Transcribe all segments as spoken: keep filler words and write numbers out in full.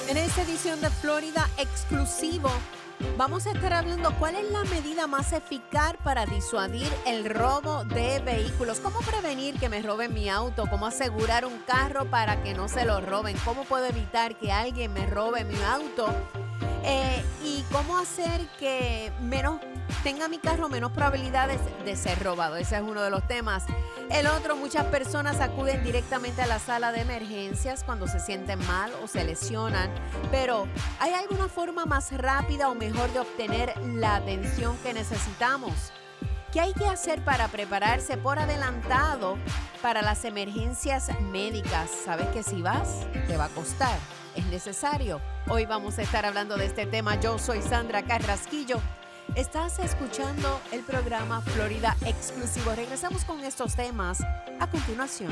En esta edición de Florida Exclusivo, vamos a estar hablando cuál es la medida más eficaz para disuadir el robo de vehículos. ¿Cómo prevenir que me roben mi auto? ¿Cómo asegurar un carro para que no se lo roben? ¿Cómo puedo evitar que alguien me robe mi auto? Eh, ¿Y cómo hacer que menos tenga mi carro menos probabilidades de ser robado? Ese es uno de los temas. El otro, muchas personas acuden directamente a la sala de emergencias cuando se sienten mal o se lesionan, pero ¿hay alguna forma más rápida o mejor de obtener la atención que necesitamos? ¿Qué hay que hacer para prepararse por adelantado para las emergencias médicas? ¿Sabes que si vas, te va a costar? ¿Es necesario? Hoy vamos a estar hablando de este tema. Yo soy Sandra Carrasquillo. Estás escuchando el programa Florida Exclusivo. Regresamos con estos temas a continuación.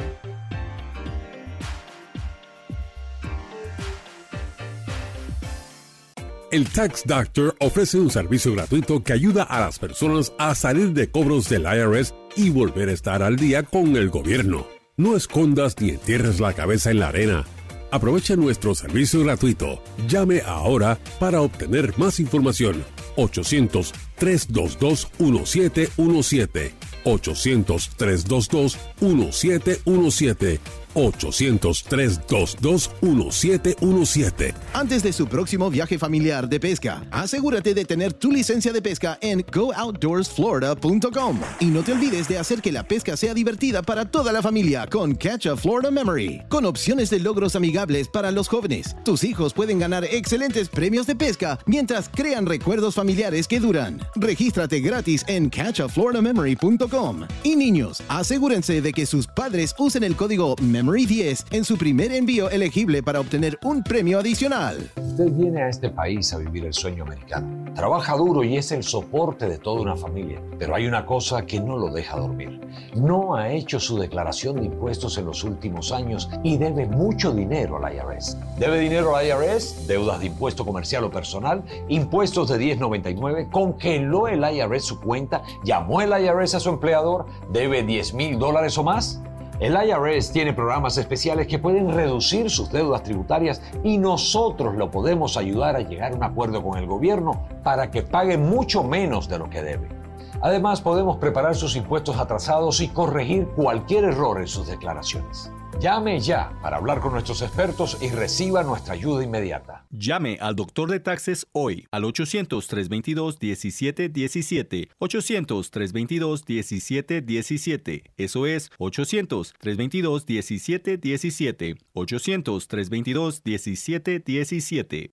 El Tax Doctor ofrece un servicio gratuito que ayuda a las personas a salir de cobros del I R S y volver a estar al día con el gobierno. No escondas ni entierres la cabeza en la arena. Aprovecha nuestro servicio gratuito. Llame ahora para obtener más información. ochocientos, tres dos dos, uno siete uno siete. ochocientos, tres dos dos, uno siete uno siete. ochocientos, tres dos dos, uno siete uno siete. Antes de su próximo viaje familiar de pesca, asegúrate de tener tu licencia de pesca en go outdoors florida punto com. Y no te olvides de hacer que la pesca sea divertida para toda la familia con Catch a Florida Memory. Con opciones de logros amigables para los jóvenes, tus hijos pueden ganar excelentes premios de pesca mientras crean recuerdos familiares que duran. Regístrate gratis en catch a florida memory punto com. Y niños, asegúrense de que sus padres usen el código MEMORY diez en su primer envío elegible para obtener un premio adicional. Usted viene a este país a vivir el sueño americano. Trabaja duro y es el soporte de toda una familia. Pero hay una cosa que no lo deja dormir. No ha hecho su declaración de impuestos en los últimos años y debe mucho dinero al I R S. ¿Debe dinero al I R S? Deudas de impuesto comercial o personal, impuestos de diez noventa y nueve, congeló el I R S su cuenta, llamó el I R S a su empleador, debe diez mil dólares o más. El I R S tiene programas especiales que pueden reducir sus deudas tributarias y nosotros lo podemos ayudar a llegar a un acuerdo con el gobierno para que pague mucho menos de lo que debe. Además, podemos preparar sus impuestos atrasados y corregir cualquier error en sus declaraciones. Llame ya para hablar con nuestros expertos y reciba nuestra ayuda inmediata. Llame al doctor de taxes hoy al ochocientos, tres dos dos, diecisiete diecisiete. ochocientos, tres dos dos, diecisiete diecisiete. Eso es ochocientos, tres dos dos, diecisiete diecisiete. ochocientos, tres dos dos, diecisiete diecisiete.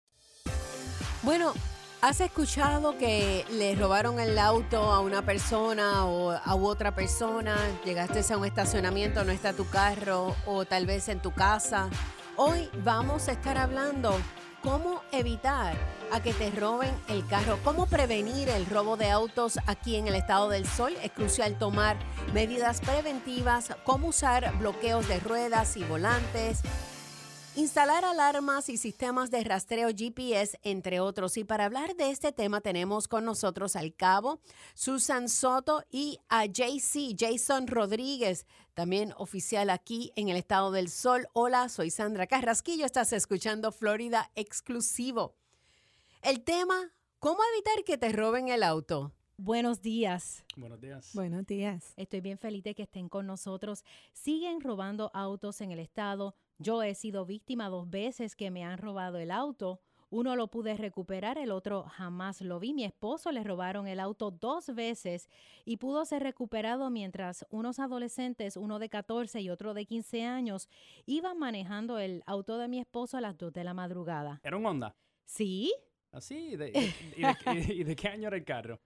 Bueno, ¿has escuchado que le robaron el auto a una persona o a otra persona? Llegaste a un estacionamiento, no está tu carro, o tal vez en tu casa. Hoy vamos a estar hablando cómo evitar a que te roben el carro, cómo prevenir el robo de autos aquí en el estado del Sol. Es crucial tomar medidas preventivas, cómo usar bloqueos de ruedas y volantes, instalar alarmas y sistemas de rastreo G P S, entre otros. Y para hablar de este tema tenemos con nosotros al cabo Susan Soto y a J C, Jason Rodríguez, también oficial aquí en el estado del Sol. Hola, soy Sandra Carrasquillo, estás escuchando Florida Exclusivo. El tema, ¿cómo evitar que te roben el auto? Buenos días. Buenos días. Buenos días. Estoy bien feliz de que estén con nosotros. Siguen robando autos en el estado. Yo he sido víctima dos veces que me han robado el auto. Uno lo pude recuperar, el otro jamás lo vi. Mi esposo le robaron el auto dos veces y pudo ser recuperado mientras unos adolescentes, uno de catorce y otro de quince años, iban manejando el auto de mi esposo a las dos de la madrugada. ¿Era un Honda? Sí. ¿Así? ¿Y de, y, de, y, y de qué año era el carro?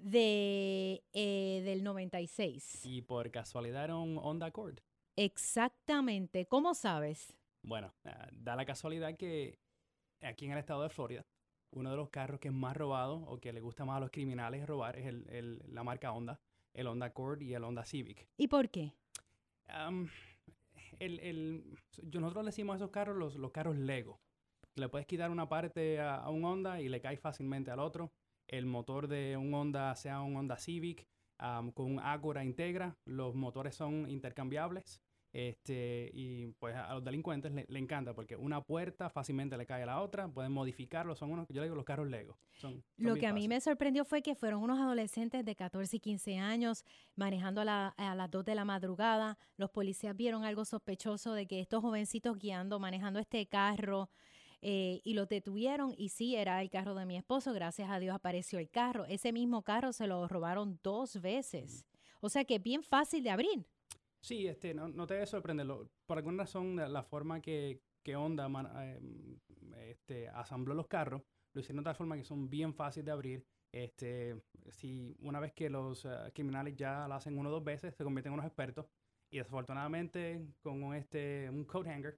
De, eh, del noventa y seis. ¿Y por casualidad era un Honda Accord? Exactamente. ¿Cómo sabes? Bueno, uh, da la casualidad que aquí en el estado de Florida, uno de los carros que es más robado o que le gusta más a los criminales robar es el, el, la marca Honda, el Honda Accord y el Honda Civic. ¿Y por qué? Um, el, el, nosotros le decimos a esos carros los, los carros Lego. Le puedes quitar una parte a, a un Honda y le cae fácilmente al otro. El motor de un Honda, sea un Honda Civic, um, con un Acura Integra, los motores son intercambiables Este, y pues a los delincuentes le, le encanta porque una puerta fácilmente le cae a la otra, pueden modificarlo, son unos, yo le digo los carros Lego. Son, son Lo que a fácil. mí me sorprendió fue que fueron unos adolescentes de catorce y quince años manejando a, la, a las dos de la madrugada. Los policías vieron algo sospechoso de que estos jovencitos guiando, manejando este carro, eh, y los detuvieron. Y sí, era el carro de mi esposo. Gracias a Dios apareció el carro. Ese mismo carro se lo robaron dos veces. O sea que es bien fácil de abrir. Sí, este, no, no te debe sorprenderlo. Por alguna razón, la, la forma que, que Honda man, eh, este, asambló los carros, lo hicieron de tal forma que son bien fáciles de abrir. Este, si una vez que los uh, criminales ya lo hacen uno o dos veces, se convierten en unos expertos. Y desafortunadamente, con un, este, un coat hanger,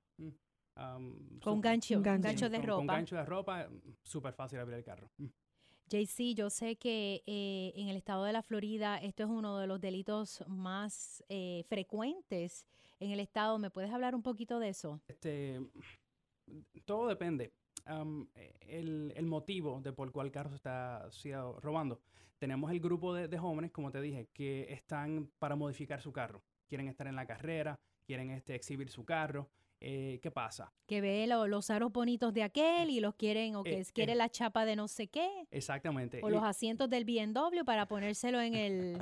um, con un gancho, un gancho, gancho de con, ropa. Con gancho de ropa, súper fácil abrir el carro. J C, yo sé que eh, en el estado de la Florida esto es uno de los delitos más eh, frecuentes en el estado. ¿Me puedes hablar un poquito de eso? Este, todo depende. Um, el, el motivo de por cuál el carro se está sido robando. Tenemos el grupo de, de jóvenes, como te dije, que están para modificar su carro. Quieren estar en la carrera, quieren este, exhibir su carro. Eh, ¿Qué pasa? Que ve lo, los aros bonitos de aquel y los quieren, o que eh, quiere eh, la chapa de no sé qué. Exactamente. O y, los asientos del B M W para ponérselo en el,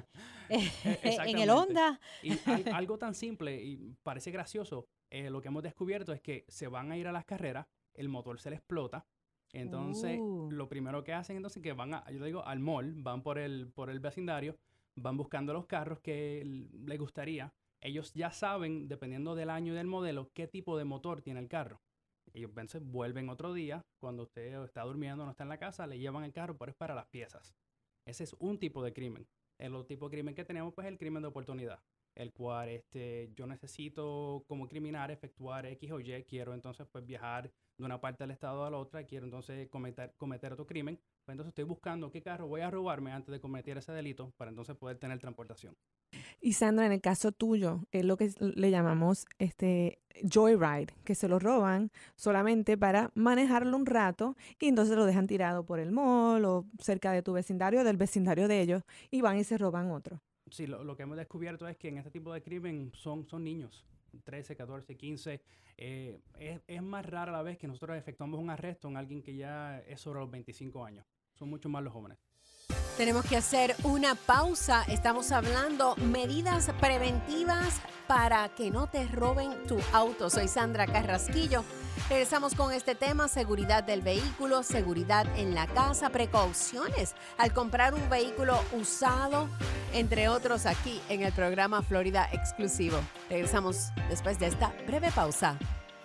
en el Honda. Y al, algo tan simple y parece gracioso, eh, lo que hemos descubierto es que se van a ir a las carreras, el motor se le explota. Entonces, uh. lo primero que hacen entonces es que van a, yo le digo, al mall, van por el, por el vecindario, van buscando los carros que les gustaría. Ellos ya saben, dependiendo del año y del modelo, qué tipo de motor tiene el carro. Ellos entonces vuelven otro día, cuando usted está durmiendo, no está en la casa, le llevan el carro, pero es para las piezas. Ese es un tipo de crimen. El otro tipo de crimen que tenemos, pues, es el crimen de oportunidad, el cual este, yo necesito como criminal efectuar X o Y, quiero entonces pues viajar de una parte del estado a la otra, quiero entonces cometer, cometer otro crimen, pues entonces estoy buscando qué carro voy a robarme antes de cometer ese delito para entonces poder tener transportación. Y Sandra, en el caso tuyo, es lo que le llamamos este joyride, que se lo roban solamente para manejarlo un rato y entonces lo dejan tirado por el mall o cerca de tu vecindario o del vecindario de ellos y van y se roban otro. Sí, lo, lo que hemos descubierto es que en este tipo de crimen son, son niños, trece, catorce, quince. Eh, es, es más rara la vez que nosotros efectuamos un arresto en alguien que ya es sobre los veinticinco años. Son mucho más los jóvenes. Tenemos que hacer una pausa. Estamos hablando medidas preventivas para que no te roben tu auto. Soy Sandra Carrasquillo. Regresamos con este tema: seguridad del vehículo, seguridad en la casa, precauciones al comprar un vehículo usado, entre otros, aquí en el programa Florida Exclusivo. Regresamos después de esta breve pausa.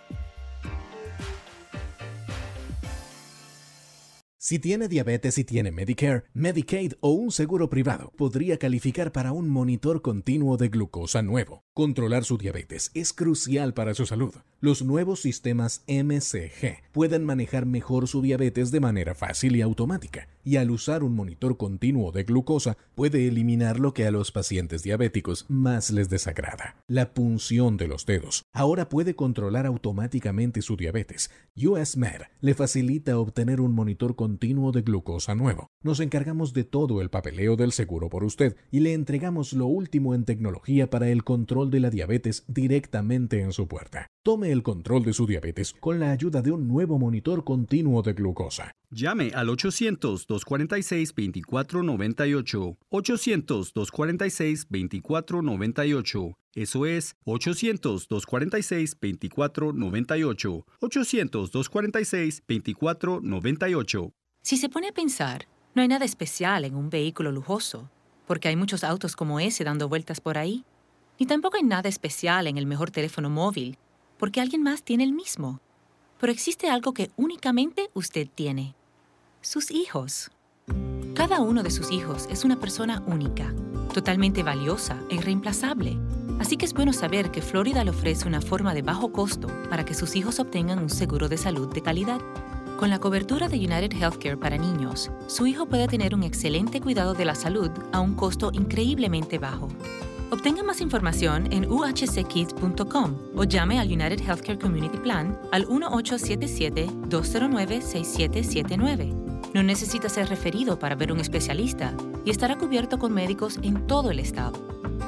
Si tiene diabetes y tiene Medicare, Medicaid o un seguro privado, podría calificar para un monitor continuo de glucosa nuevo. Controlar su diabetes es crucial para su salud. Los nuevos sistemas M C G pueden manejar mejor su diabetes de manera fácil y automática, y al usar un monitor continuo de glucosa puede eliminar lo que a los pacientes diabéticos más les desagrada: la punción de los dedos. Ahora puede controlar automáticamente su diabetes. U S Med le facilita obtener un monitor continuo de glucosa nuevo. Nos encargamos de todo el papeleo del seguro por usted y le entregamos lo último en tecnología para el control de la diabetes directamente en su puerta. Tome el control de su diabetes con la ayuda de un nuevo monitor continuo de glucosa. Llame al ochocientos, dos cuarenta y seis, veinticuatro noventa y ocho. ochocientos, dos cuarenta y seis, veinticuatro noventa y ocho. Eso es ochocientos, dos cuarenta y seis, veinticuatro noventa y ocho. ochocientos, dos cuarenta y seis, veinticuatro noventa y ocho. Si se pone a pensar, no hay nada especial en un vehículo lujoso, porque hay muchos autos como ese dando vueltas por ahí. Ni tampoco hay nada especial en el mejor teléfono móvil, porque alguien más tiene el mismo. Pero existe algo que únicamente usted tiene: sus hijos. Cada uno de sus hijos es una persona única, totalmente valiosa e irreemplazable. Así que es bueno saber que Florida le ofrece una forma de bajo costo para que sus hijos obtengan un seguro de salud de calidad. Con la cobertura de United Healthcare para niños, su hijo puede tener un excelente cuidado de la salud a un costo increíblemente bajo. Obtenga más información en u h c kids punto com o llame al United Healthcare Community Plan al uno ocho siete siete, dos cero nueve, seis siete siete nueve. No necesita ser referido para ver un especialista y estará cubierto con médicos en todo el estado.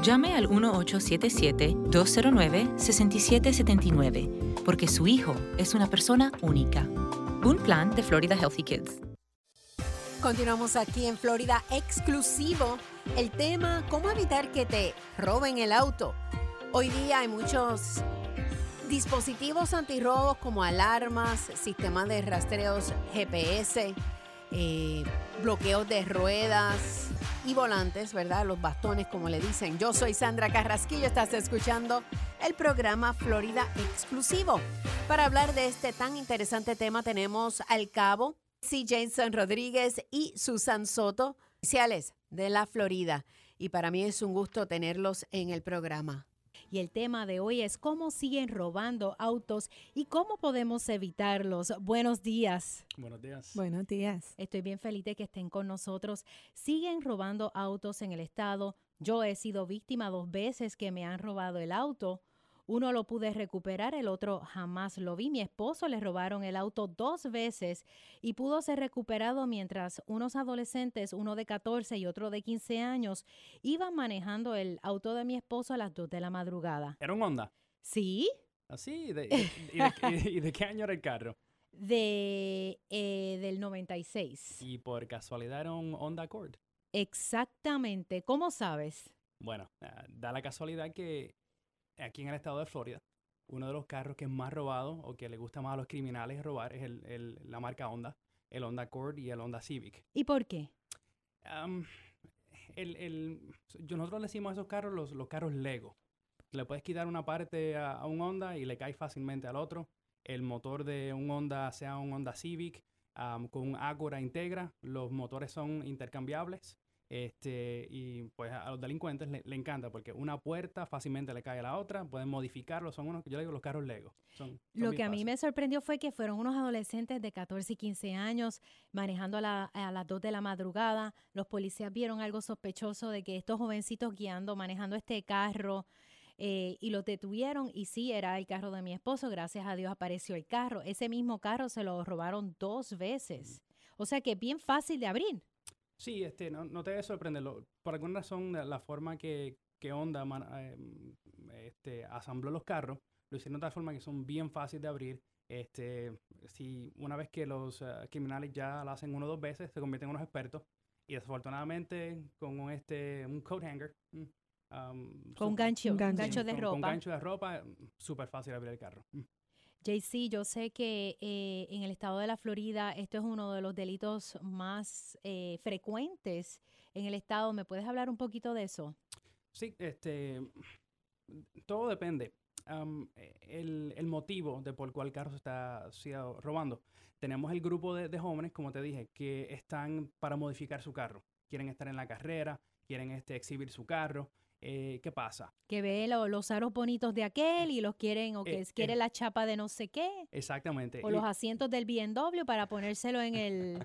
Llame al uno ocho siete siete, dos cero nueve, seis siete siete nueve, porque su hijo es una persona única. Un plan de Florida Healthy Kids. Continuamos aquí en Florida exclusivo. El tema, ¿cómo evitar que te roben el auto? Hoy día hay muchos dispositivos antirrobos como alarmas, sistemas de rastreos G P S, eh, bloqueos de ruedas y volantes, ¿verdad? Los bastones, como le dicen. Yo soy Sandra Carrasquillo, estás escuchando el programa Florida Exclusivo. Para hablar de este tan interesante tema tenemos al cabo C. Jason Rodríguez y Susan Soto, oficiales de la Florida. Y para mí es un gusto tenerlos en el programa. Y el tema de hoy es cómo siguen robando autos y cómo podemos evitarlos. Buenos días. Buenos días. Buenos días. Estoy bien feliz de que estén con nosotros. Siguen robando autos en el estado. Yo he sido víctima dos veces que me han robado el auto. Uno lo pude recuperar, el otro jamás lo vi. Mi esposo le robaron el auto dos veces y pudo ser recuperado mientras unos adolescentes, uno de catorce y otro de quince años, iban manejando el auto de mi esposo a las dos de la madrugada. ¿Era un Honda? ¿Sí? ¿Así? ¿Y de, y, de, y, de, y de qué año era el carro? De, eh, del noventa y seis. ¿Y por casualidad era un Honda Accord? Exactamente. ¿Cómo sabes? Bueno, uh, da la casualidad que aquí en el estado de Florida, uno de los carros que es más robado o que le gusta más a los criminales robar es el, el, la marca Honda, el Honda Accord y el Honda Civic. ¿Y por qué? Um, el, el, nosotros le decimos a esos carros los, los carros Lego. Le puedes quitar una parte a, a un Honda y le cae fácilmente al otro. El motor de un Honda, sea un Honda Civic, um, con un Acura Integra, los motores son intercambiables. Este, y pues a los delincuentes le, le encanta porque una puerta fácilmente le cae a la otra, pueden modificarlo, son unos, yo le digo los carros Lego. Son, son Lo que a fácil. mí me sorprendió fue que fueron unos adolescentes de catorce y quince años manejando a, la, a las dos de la madrugada. Los policías vieron algo sospechoso de que estos jovencitos guiando, manejando este carro, eh, y los detuvieron y sí, era el carro de mi esposo. Gracias a Dios apareció el carro. Ese mismo carro se lo robaron dos veces. O sea que es bien fácil de abrir. Sí, este, no, no te debe sorprender. Por alguna razón, la forma que, que Honda man, eh, este, asambló los carros, lo hicieron de tal forma que son bien fáciles de abrir. Este, si una vez que los uh, criminales ya lo hacen uno o dos veces, se convierten en unos expertos. Y desafortunadamente, con un, este, un coat hanger, um, con un gancho, un gancho, gancho de con, ropa. Con gancho de ropa, súper fácil abrir el carro. J C, yo sé que eh, en el estado de la Florida esto es uno de los delitos más eh, frecuentes en el estado. ¿Me puedes hablar un poquito de eso? Sí, este, todo depende. Um, el, el motivo de por el cual el carro se está sido robando. Tenemos el grupo de, de jóvenes, como te dije, que están para modificar su carro. Quieren estar en la carrera, quieren este, exhibir su carro. Eh, ¿Qué pasa? Que ve lo, los aros bonitos de aquel y los quieren, o que eh, quiere eh, la chapa de no sé qué. Exactamente. O y, los asientos del B M W para ponérselo en el,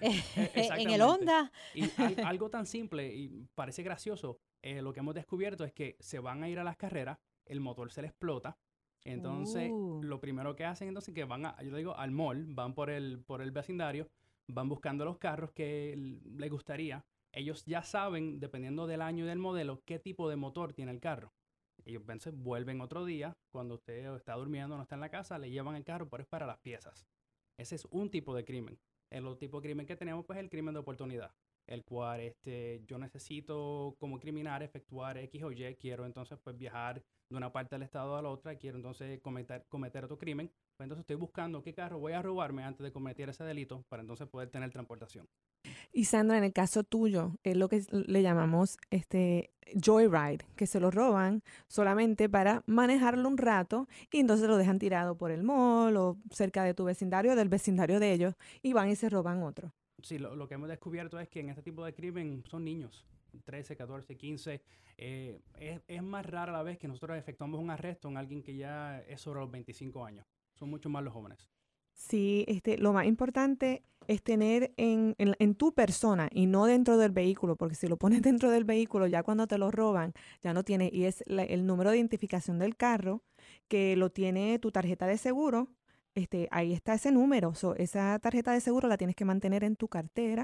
en el Honda. Y al, algo tan simple y parece gracioso, eh, lo que hemos descubierto es que se van a ir a las carreras, el motor se le explota. Entonces, uh. lo primero que hacen entonces es que van a, yo digo, al mall, van por el, por el vecindario, van buscando los carros que les gustaría. Ellos ya saben, dependiendo del año y del modelo, qué tipo de motor tiene el carro. Ellos entonces vuelven otro día, cuando usted está durmiendo, no está en la casa, le llevan el carro, pero es para las piezas. Ese es un tipo de crimen. El otro tipo de crimen que tenemos, pues, es el crimen de oportunidad, el cual este, yo necesito como criminal efectuar X o Y, quiero entonces pues viajar de una parte del estado a la otra, quiero entonces cometer, cometer otro crimen, pues entonces estoy buscando qué carro voy a robarme antes de cometer ese delito para entonces poder tener transportación. Y Sandra, en el caso tuyo, es lo que le llamamos este joyride, que se lo roban solamente para manejarlo un rato y entonces lo dejan tirado por el mall o cerca de tu vecindario, del vecindario de ellos, y van y se roban otro. Sí, lo, lo que hemos descubierto es que en este tipo de crimen son niños, trece, catorce, quince. Eh, es, es más rara la vez que nosotros efectuamos un arresto en alguien que ya es sobre los veinticinco años. Son mucho más los jóvenes. Sí, este, lo más importante es tener en, en, en tu persona y no dentro del vehículo, porque si lo pones dentro del vehículo, ya cuando te lo roban, ya no tiene, y es la, el número de identificación del carro, que lo tiene tu tarjeta de seguro, este, ahí está ese número, so, esa tarjeta de seguro la tienes que mantener en tu cartera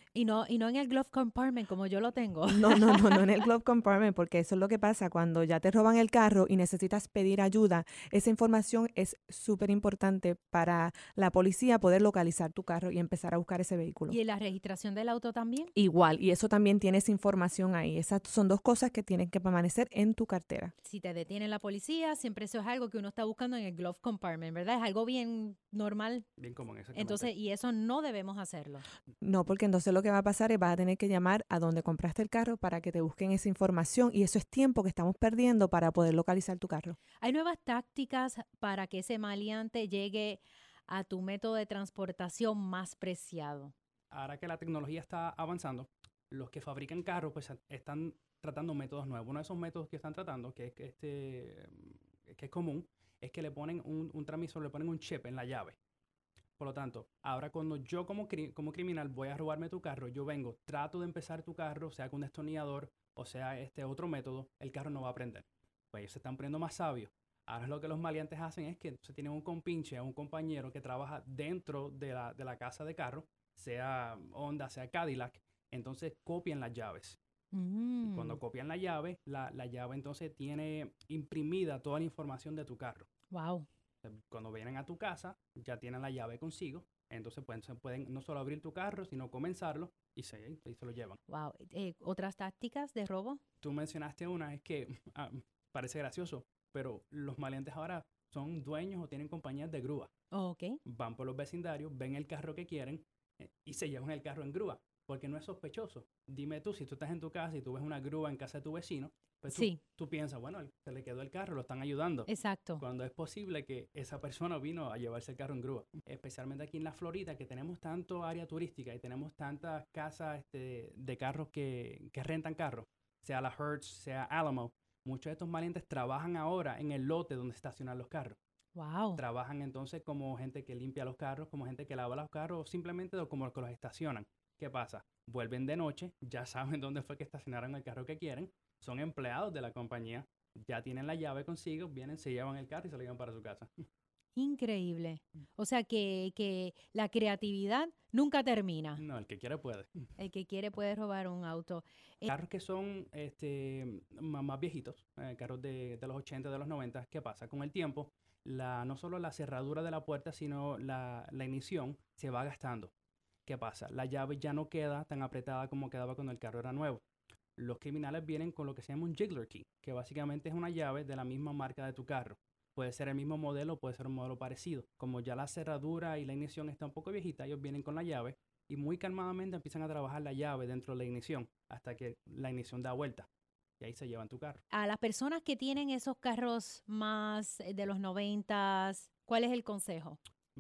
Y no, y no en el glove compartment como yo lo tengo. No, no, no, no en el glove compartment, porque eso es lo que pasa cuando ya te roban el carro y necesitas pedir ayuda. Esa información es súper importante para la policía poder localizar tu carro y empezar a buscar ese vehículo. ¿Y la registración del auto también? Igual, y eso también tiene esa información ahí. Esas son dos cosas que tienen que permanecer en tu cartera. Si te detiene la policía, siempre eso es algo que uno está buscando en el glove compartment, ¿verdad? Es algo bien normal. Bien común, exactamente. Entonces, y eso no debemos hacerlo. No, porque entonces lo que va a pasar es vas a tener que llamar a donde compraste el carro para que te busquen esa información y eso es tiempo que estamos perdiendo para poder localizar tu carro. ¿Hay nuevas tácticas para que ese maleante llegue a tu método de transportación más preciado? Ahora que la tecnología está avanzando, los que fabrican carros pues están tratando métodos nuevos. Uno de esos métodos que están tratando, que es, que este, que es común, es que le ponen un, un transmisor, le ponen un chip en la llave. Por lo tanto, ahora cuando yo como, cri como criminal voy a robarme tu carro, yo vengo, trato de empezar tu carro, sea con un destornillador o sea este otro método, el carro no va a prender. Pues ellos se están poniendo más sabios. Ahora lo que los maleantes hacen es que se tienen un compinche, un compañero que trabaja dentro de la, de la casa de carro, sea Honda, sea Cadillac, entonces copian las llaves. Mm. Y cuando copian la llave, la, la llave entonces tiene imprimida toda la información de tu carro. Wow. Cuando vienen a tu casa, ya tienen la llave consigo, entonces pueden, pueden no solo abrir tu carro, sino comenzarlo y se, y se lo llevan. Wow. Eh, ¿Otras tácticas de robo? Tú mencionaste una, es que ah, parece gracioso, pero los maleantes ahora son dueños o tienen compañías de grúa. Oh, ok. Van por los vecindarios, ven el carro que quieren eh, y se llevan el carro en grúa, porque no es sospechoso. Dime tú, si tú estás en tu casa y tú ves una grúa en casa de tu vecino, pues tú, sí. tú piensas, bueno, se le quedó el carro, lo están ayudando. Exacto. Cuando es posible que esa persona vino a llevarse el carro en grúa. Especialmente aquí en la Florida, que tenemos tanto área turística y tenemos tantas casas este, de carros que, que rentan carros, sea la Hertz, sea Alamo. Muchos de estos maleantes trabajan ahora en el lote donde estacionan los carros. Wow. Trabajan entonces como gente que limpia los carros, como gente que lava los carros, o simplemente como que los estacionan. ¿Qué pasa? Vuelven de noche, ya saben dónde fue que estacionaron el carro que quieren, son empleados de la compañía, ya tienen la llave consigo, vienen, se llevan el carro y se lo llevan para su casa. Increíble. O sea que, que la creatividad nunca termina. No, el que quiere puede. El que quiere puede robar un auto. Carros que son este, más, más viejitos, eh, carros de, de los ochenta, de los noventa, ¿qué pasa? Con el tiempo, la, no solo la cerradura de la puerta, sino la, la ignición se va gastando. ¿Qué pasa? La llave ya no queda tan apretada como quedaba cuando el carro era nuevo. Los criminales vienen con lo que se llama un jiggler key, que básicamente es una llave de la misma marca de tu carro. Puede ser el mismo modelo, puede ser un modelo parecido. Como ya la cerradura y la ignición está un poco viejita, ellos vienen con la llave y muy calmadamente empiezan a trabajar la llave dentro de la ignición hasta que la ignición da vuelta. Y ahí se llevan tu carro. A las personas que tienen esos carros más de los noventas, ¿cuál es el consejo?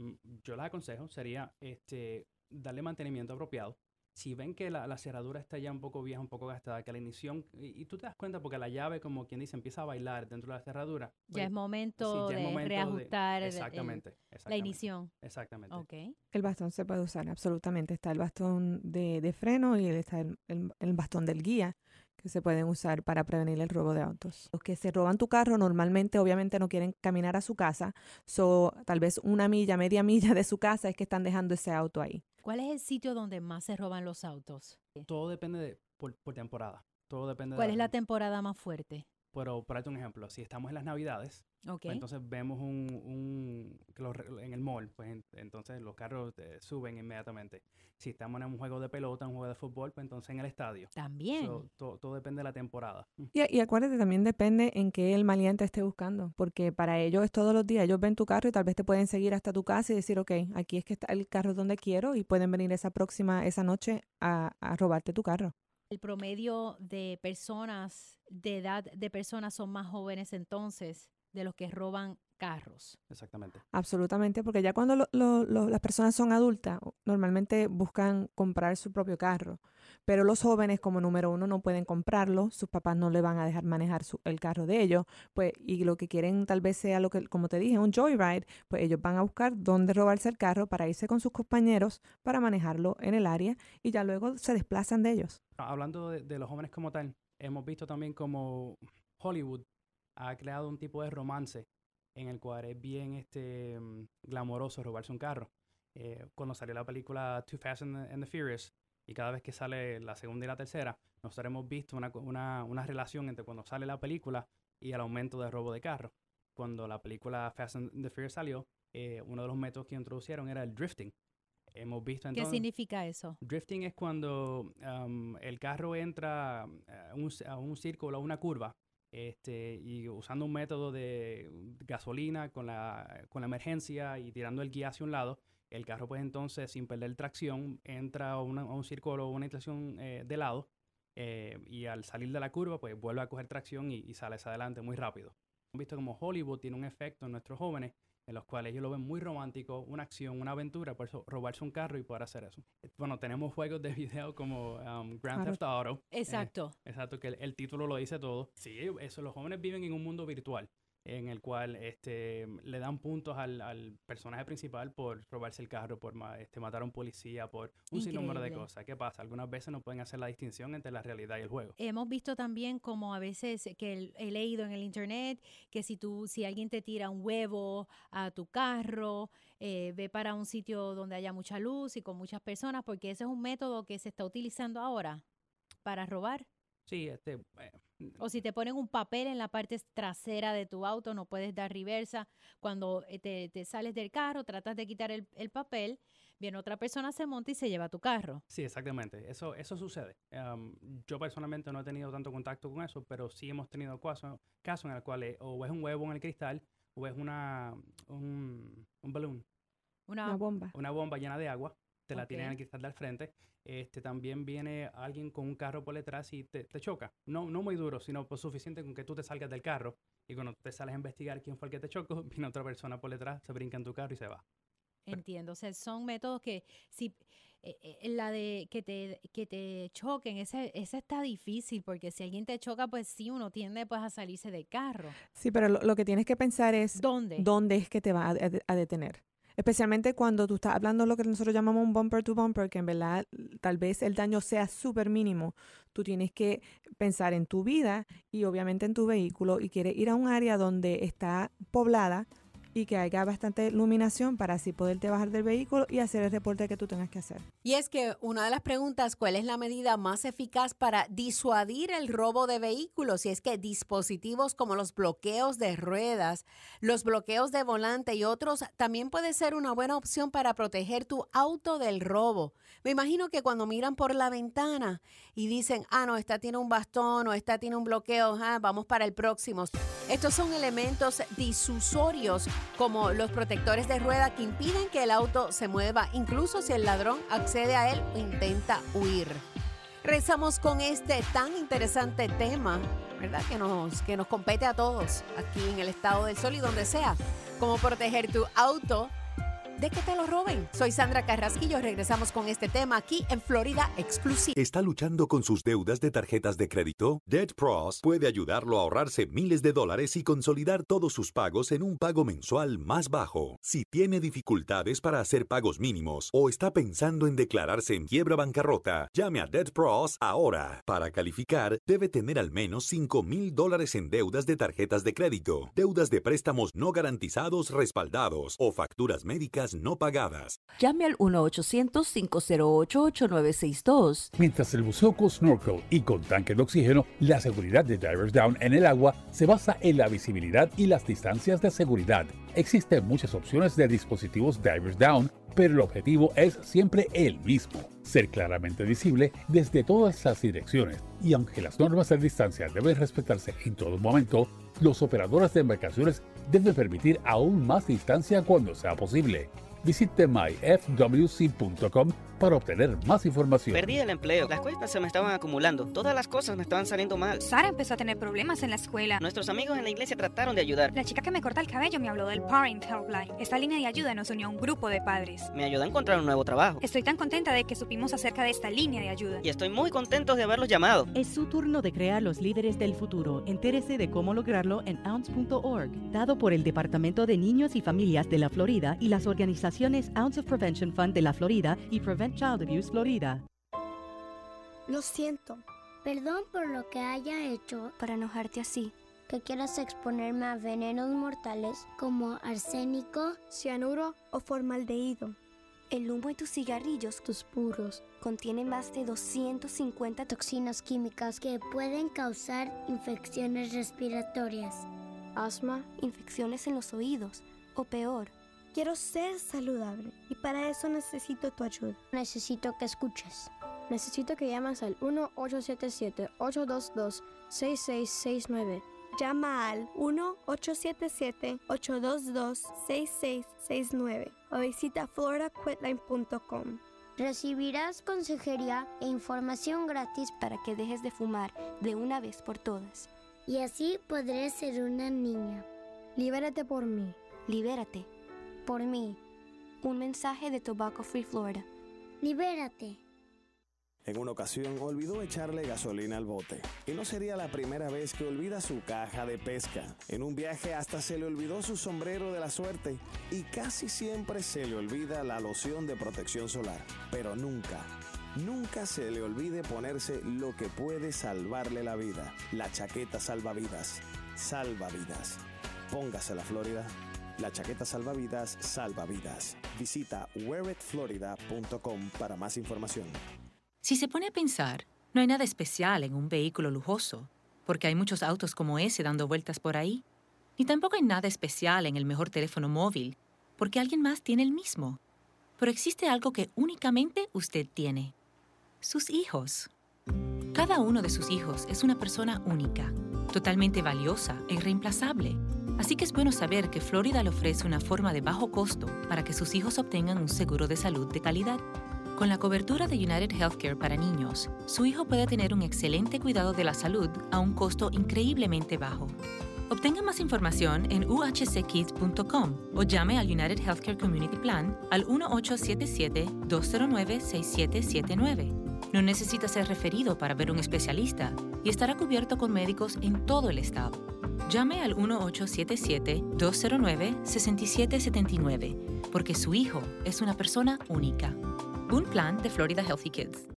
Yo les aconsejo, sería este, darle mantenimiento apropiado. Si ven que la, la cerradura está ya un poco vieja, un poco gastada, que la ignición, y, y tú te das cuenta porque la llave, como quien dice, empieza a bailar dentro de la cerradura. Ya pues, es momento sí, ya de es momento reajustar de, el- exactamente, el- exactamente, la ignición. Exactamente. Ok. El bastón se puede usar, absolutamente. Está el bastón de, de freno y está el, el- el bastón del guía que se pueden usar para prevenir el robo de autos. Los que se roban tu carro normalmente obviamente no quieren caminar a su casa, so tal vez una milla, media milla de su casa es que están dejando ese auto ahí. ¿Cuál es el sitio donde más se roban los autos? Todo depende de, por, por temporada. Todo depende ¿Cuál de es la temporada más fuerte? Pero, por darte un ejemplo, si estamos en las Navidades, Ok. pues entonces vemos un, un que los re- en el mall, pues en- entonces los carros eh, suben inmediatamente. Si estamos en un juego de pelota, un juego de fútbol, pues entonces en el estadio. También. So, to- todo depende de la temporada. Y, y acuérdate, también depende en qué el maleante esté buscando, porque para ellos es todos los días. Ellos ven tu carro y tal vez te pueden seguir hasta tu casa y decir, ok, aquí es que está el carro donde quiero y pueden venir esa próxima, esa noche a, a robarte tu carro. El promedio de personas, de edad de personas son más jóvenes entonces de los que roban carros. Exactamente. Absolutamente, porque ya cuando lo- lo- lo- las personas son adultas, normalmente buscan comprar su propio carro, pero los jóvenes como número uno no pueden comprarlo, sus papás no le van a dejar manejar su- el carro de ellos, pues y lo que quieren tal vez sea lo que, como te dije, un joyride, pues ellos van a buscar dónde robarse el carro para irse con sus compañeros para manejarlo en el área y ya luego se desplazan de ellos. Hablando de, de los jóvenes como tal, hemos visto también como Hollywood ha creado un tipo de romance en el cual es bien este, mm, glamoroso robarse un carro. Eh, cuando salió la película Too Fast and the, and the Furious, Y cada vez que sale la segunda y la tercera, nosotros hemos visto una, una, una relación entre cuando sale la película y el aumento de robo de carro. Cuando la película Fast and the Furious salió, eh, uno de los métodos que introducieron era el drifting. Hemos visto entonces, ¿qué significa eso? Drifting es cuando um, el carro entra a un, a un círculo, a una curva, este, y usando un método de gasolina con la, con la emergencia y tirando el guía hacia un lado, el carro pues entonces sin perder tracción entra a, una, a un círculo o una inclinación eh, de lado eh, y al salir de la curva pues vuelve a coger tracción y, y sale hacia adelante muy rápido. Hemos visto como Hollywood tiene un efecto en nuestros jóvenes en los cuales ellos lo ven muy romántico, una acción, una aventura, por eso robarse un carro y poder hacer eso. Bueno, tenemos juegos de video como um, Grand Theft Auto. Exacto. Eh, exacto, que el, el título lo dice todo. Sí, eso, los jóvenes viven en un mundo virtual en el cual este, le dan puntos al, al personaje principal por robarse el carro, por ma, este, matar a un policía, por un sinnúmero de cosas. ¿Qué pasa? Algunas veces no pueden hacer la distinción entre la realidad y el juego. Hemos visto también como a veces que el, he leído en el internet que si tú, si alguien te tira un huevo a tu carro, eh, ve para un sitio donde haya mucha luz y con muchas personas, porque ese es un método que se está utilizando ahora para robar. Sí, este... Eh, O si te ponen un papel en la parte trasera de tu auto, no puedes dar reversa. Cuando te, te sales del carro, tratas de quitar el, el papel, viene otra persona, se monta y se lleva tu carro. Sí, exactamente. Eso, eso sucede. Um, yo personalmente no he tenido tanto contacto con eso, pero sí hemos tenido casos caso en el cual o es un huevo en el cristal o es una, un, un balloon. Una, una bomba. Una bomba llena de agua. Te la okay. tienen en el cristal del frente. Este, también viene alguien con un carro por detrás y te, te choca. No, no muy duro, sino pues suficiente con que tú te salgas del carro y cuando te sales a investigar quién fue el que te chocó, viene otra persona por detrás, se brinca en tu carro y se va. Entiendo. O sea, son métodos que si eh, eh, la de que te que te choquen, ese, ese está difícil porque si alguien te choca, pues sí, uno tiende pues a salirse del carro. Sí, pero lo, lo que tienes que pensar es ¿Dónde? ¿Dónde es que te va a, a detener? Especialmente cuando tú estás hablando de lo que nosotros llamamos un bumper to bumper, que en verdad tal vez el daño sea súper mínimo. Tú tienes que pensar en tu vida y obviamente en tu vehículo y quieres ir a un área donde está poblada y que haya bastante iluminación para así poderte bajar del vehículo y hacer el reporte que tú tengas que hacer. Y es que una de las preguntas, ¿cuál es la medida más eficaz para disuadir el robo de vehículos? Y es que dispositivos como los bloqueos de ruedas, los bloqueos de volante y otros también puede ser una buena opción para proteger tu auto del robo. Me imagino que cuando miran por la ventana y dicen, ah, no, esta tiene un bastón o esta tiene un bloqueo, ah, vamos para el próximo. Estos son elementos disusorios como los protectores de rueda que impiden que el auto se mueva, incluso si el ladrón accede a él o intenta huir. Regresamos con este tan interesante tema, ¿verdad? Que nos, que nos compete a todos aquí en el estado del Sol y donde sea. Cómo proteger tu auto de que te lo roben. Soy Sandra Carrasquillo. Regresamos con este tema aquí en Florida Exclusiva. ¿Está luchando con sus deudas de tarjetas de crédito? DebtPros puede ayudarlo a ahorrarse miles de dólares y consolidar todos sus pagos en un pago mensual más bajo. Si tiene dificultades para hacer pagos mínimos o está pensando en declararse en quiebra bancarrota, llame a DebtPros ahora. Para calificar, debe tener al menos cinco mil dólares en deudas de tarjetas de crédito, deudas de préstamos no garantizados respaldados o facturas médicas no pagadas. Llame al uno ochocientos, cinco cero ocho, ocho nueve seis dos. Mientras el buceo con snorkel y con tanque de oxígeno, la seguridad de Divers Down en el agua se basa en la visibilidad y las distancias de seguridad. Existen muchas opciones de dispositivos Divers Down, pero el objetivo es siempre el mismo: ser claramente visible desde todas las direcciones. Y aunque las normas de distancia deben respetarse en todo momento, los operadores de embarcaciones deben permitir aún más distancia cuando sea posible. Visite my f w c punto com para obtener más información. Perdí el empleo, las cuentas se me estaban acumulando, todas las cosas me estaban saliendo mal. Sara empezó a tener problemas en la escuela. Nuestros amigos en la iglesia trataron de ayudar. La chica que me corta el cabello me habló del Parent Helpline. Esta línea de ayuda nos unió a un grupo de padres. Me ayudó a encontrar un nuevo trabajo. Estoy tan contenta de que supimos acerca de esta línea de ayuda. Y estoy muy contento de haberlos llamado. Es su turno de crear los líderes del futuro. Entérese de cómo lograrlo en ounce punto org, dado por el Departamento de Niños y Familias de la Florida y las organizaciones Ounce of Prevention Fund de la Florida y Prevent Child Abuse Florida. Lo siento. Perdón por lo que haya hecho para enojarte así. Que quieras exponerme a venenos mortales como arsénico, cianuro o formaldehído. El humo de tus cigarrillos, tus puros, contienen más de doscientas cincuenta toxinas químicas que pueden causar infecciones respiratorias, asma, infecciones en los oídos o peor. Quiero ser saludable y para eso necesito tu ayuda. Necesito que escuches. Necesito que llames al uno ocho siete siete, ocho dos dos, seis seis seis nueve. Llama al uno ocho siete siete, ocho dos dos, seis seis seis nueve o visita florida quitline punto com. Recibirás consejería e información gratis para que dejes de fumar de una vez por todas. y así podré ser una niña. Libérate por mí. Libérate. Por mí. Un mensaje de Tobacco Free Florida. Libérate. En una ocasión olvidó echarle gasolina al bote. Y no sería la primera vez que olvida su caja de pesca. En un viaje hasta se le olvidó su sombrero de la suerte. Y casi siempre se le olvida la loción de protección solar. Pero nunca, nunca se le olvide ponerse lo que puede salvarle la vida. La chaqueta salvavidas. Salva vidas. Póngase la Florida. La chaqueta salvavidas salva vidas. Visita wear it florida punto com para más información. Si se pone a pensar, no hay nada especial en un vehículo lujoso, porque hay muchos autos como ese dando vueltas por ahí. Ni tampoco hay nada especial en el mejor teléfono móvil, porque alguien más tiene el mismo. Pero existe algo que únicamente usted tiene: sus hijos. Cada uno de sus hijos es una persona única, totalmente valiosa e irreemplazable. Así que es bueno saber que Florida le ofrece una forma de bajo costo para que sus hijos obtengan un seguro de salud de calidad. Con la cobertura de United Healthcare para niños, su hijo puede tener un excelente cuidado de la salud a un costo increíblemente bajo. Obtenga más información en u h c kids punto com o llame al United Healthcare Community Plan al uno ocho siete siete, dos cero nueve, seis siete siete nueve. No necesita ser referido para ver un especialista y estará cubierto con médicos en todo el estado. Llame al uno ocho siete siete, dos cero nueve, seis siete siete nueve porque su hijo es una persona única. Un plan de Florida Healthy Kids.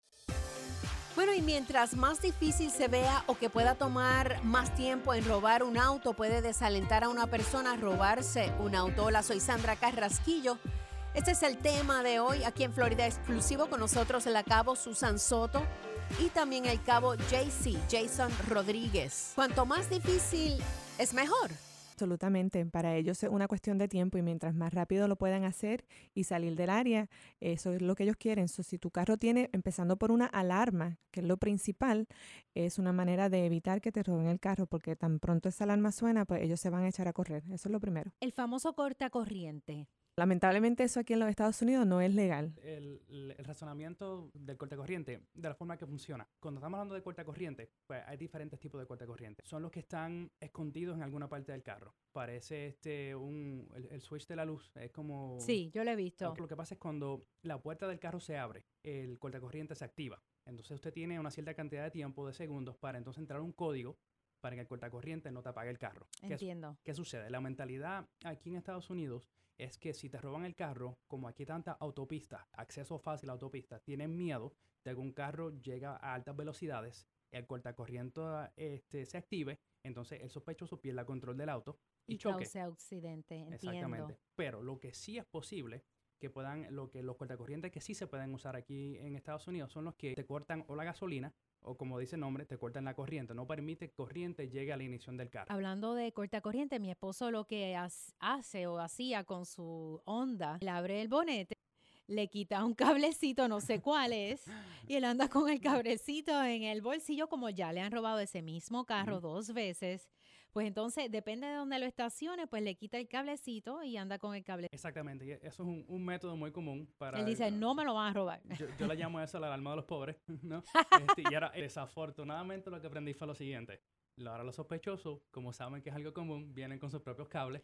Bueno, y mientras más difícil se vea o que pueda tomar más tiempo en robar un auto, puede desalentar a una persona a robarse un auto. Hola, soy Sandra Carrasquillo. Este es el tema de hoy aquí en Florida Exclusivo. Con nosotros el cabo Susan Soto y también el cabo J C, Jason Rodríguez. Cuanto más difícil, es mejor. Absolutamente, para ellos es una cuestión de tiempo y mientras más rápido lo puedan hacer y salir del área, eso es lo que ellos quieren. So, si tu carro tiene, empezando por una alarma, que es lo principal, es una manera de evitar que te roben el carro, porque tan pronto esa alarma suena, pues ellos se van a echar a correr. Eso es lo primero. El famoso cortacorriente. Lamentablemente eso aquí en los Estados Unidos no es legal. El, el, el razonamiento del cortacorriente, de la forma que funciona. Cuando estamos hablando de cortacorriente, pues hay diferentes tipos de cortacorriente. Son los que están escondidos en alguna parte del carro. Parece este un el, el switch de la luz. Es como... Sí, yo lo he visto. Lo que pasa es cuando la puerta del carro se abre, el cortacorriente se activa. Entonces usted tiene una cierta cantidad de tiempo, de segundos, para entonces entrar un código para que el cortacorriente no te apague el carro. Entiendo. ¿Qué, ¿Qué sucede? La mentalidad aquí en Estados Unidos es que si te roban el carro, como aquí hay tanta autopista, acceso fácil a autopistas, tienen miedo de que un carro llegue a altas velocidades, el cortacorriente este, se active, entonces el sospechoso pierda el control del auto y, y choque. cause accidente, entiendo. Exactamente. Pero lo que sí es posible que puedan, lo que los cortacorrientes que sí se pueden usar aquí en Estados Unidos son los que te cortan o la gasolina, o como dice el nombre, te cortan la corriente. No permite que corriente llegue a la ignición del carro. Hablando de cortacorriente, mi esposo lo que hace o hacía con su Honda, le abre el bonete, le quita un cablecito, no sé cuál es, y él anda con el cablecito en el bolsillo, como ya le han robado ese mismo carro uh-huh. dos veces. Pues entonces, depende de dónde lo estacione, pues le quita el cablecito y anda con el cable. Exactamente, y eso es un, un método muy común para... Él dice, no me lo van a robar. Yo, yo le llamo eso la alarma de los pobres, ¿no? Este, y ahora, desafortunadamente, lo que aprendí fue lo siguiente. Ahora los sospechosos, como saben que es algo común, vienen con sus propios cables.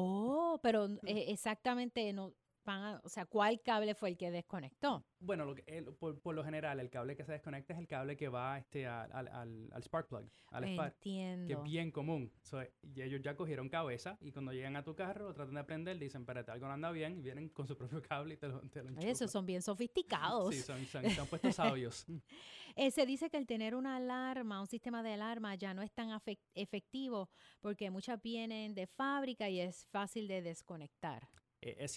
Oh, pero eh, exactamente no... Van a, o sea, ¿cuál cable fue el que desconectó? Bueno, lo que, el, por, por lo general, el cable que se desconecta es el cable que va este, al, al, al spark plug, al spark, Entiendo. que es bien común. So, y ellos ya cogieron cabeza y cuando llegan a tu carro, tratan de prender, dicen, espérate, algo no anda bien, y vienen con su propio cable y te lo, te lo enchufan. Esos son bien sofisticados. Sí, son, son, se han puesto sabios. eh, se dice que el tener una alarma, un sistema de alarma, ya no es tan efectivo porque muchas vienen de fábrica y es fácil de desconectar. Eh, es cierto.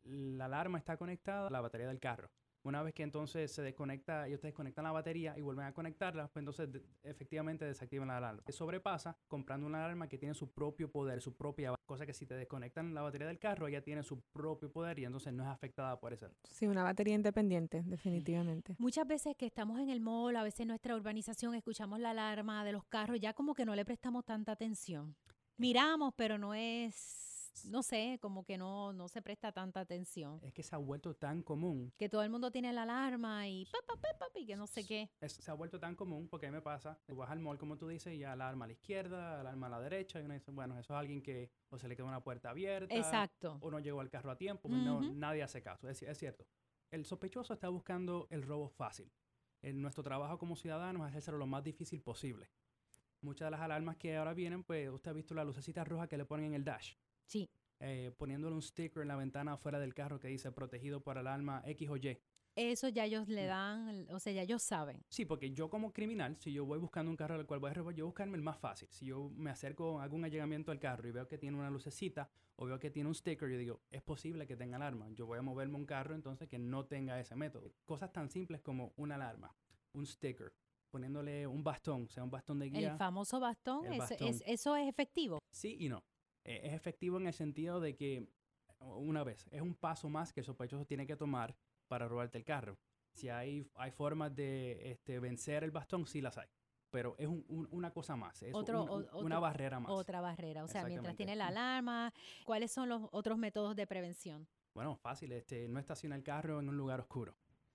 la alarma está conectada a la batería del carro. Una vez que entonces se desconecta, ellos te desconectan la batería y vuelven a conectarla, pues entonces de, efectivamente desactivan la alarma. Se sobrepasa comprando una alarma que tiene su propio poder, su propia cosa que si te desconectan la batería del carro, ella tiene su propio poder y entonces no es afectada por eso. Sí, una batería independiente, definitivamente. Muchas veces que estamos en el mall, a veces en nuestra urbanización, escuchamos la alarma de los carros, ya como que no le prestamos tanta atención. Miramos, pero no es... no sé, como que no, no se presta tanta atención. Es que se ha vuelto tan común. Que todo el mundo tiene la alarma y papa, papa, y que no sé qué. Es, se ha vuelto tan común porque a mí me pasa, tú vas al mall, como tú dices, y ya alarma a la izquierda, alarma a la derecha, y uno dice, bueno, eso es alguien que o se le queda una puerta abierta. Exacto. O no llegó al carro a tiempo, pues uh-huh. no, nadie hace caso, es, es cierto. El sospechoso está buscando el robo fácil. En nuestro trabajo como ciudadanos es hacerlo lo más difícil posible. Muchas de las alarmas que ahora vienen, pues usted ha visto la lucecita roja que le ponen en el dash. Sí. Eh, poniéndole un sticker en la ventana afuera del carro que dice protegido por alarma X o Y. Eso ya ellos le dan, o sea, ya ellos saben. Sí, porque yo como criminal, si yo voy buscando un carro al cual voy a robar, yo voy a buscarme el más fácil. Si yo me acerco, hago un allegamiento al carro y veo que tiene una lucecita o veo que tiene un sticker, yo digo, es posible que tenga alarma. Yo voy a moverme un carro entonces que no tenga ese método. Cosas tan simples como una alarma, un sticker, poniéndole un bastón, o sea, un bastón de guía. El famoso bastón, el eso, bastón. Es, ¿eso es efectivo? Sí y no. Eh, es efectivo en el sentido de que, una vez, es un paso más que el sospechoso tiene que tomar para robarte el carro. Si hay, hay formas de este, vencer el bastón, sí las hay. Pero es un, un, una cosa más, es Otro, un, un, otro, una barrera más. Otra barrera, o sea, mientras tiene la alarma, ¿cuáles son los otros métodos de prevención? Bueno, fácil, este, no estaciona el carro en un lugar oscuro.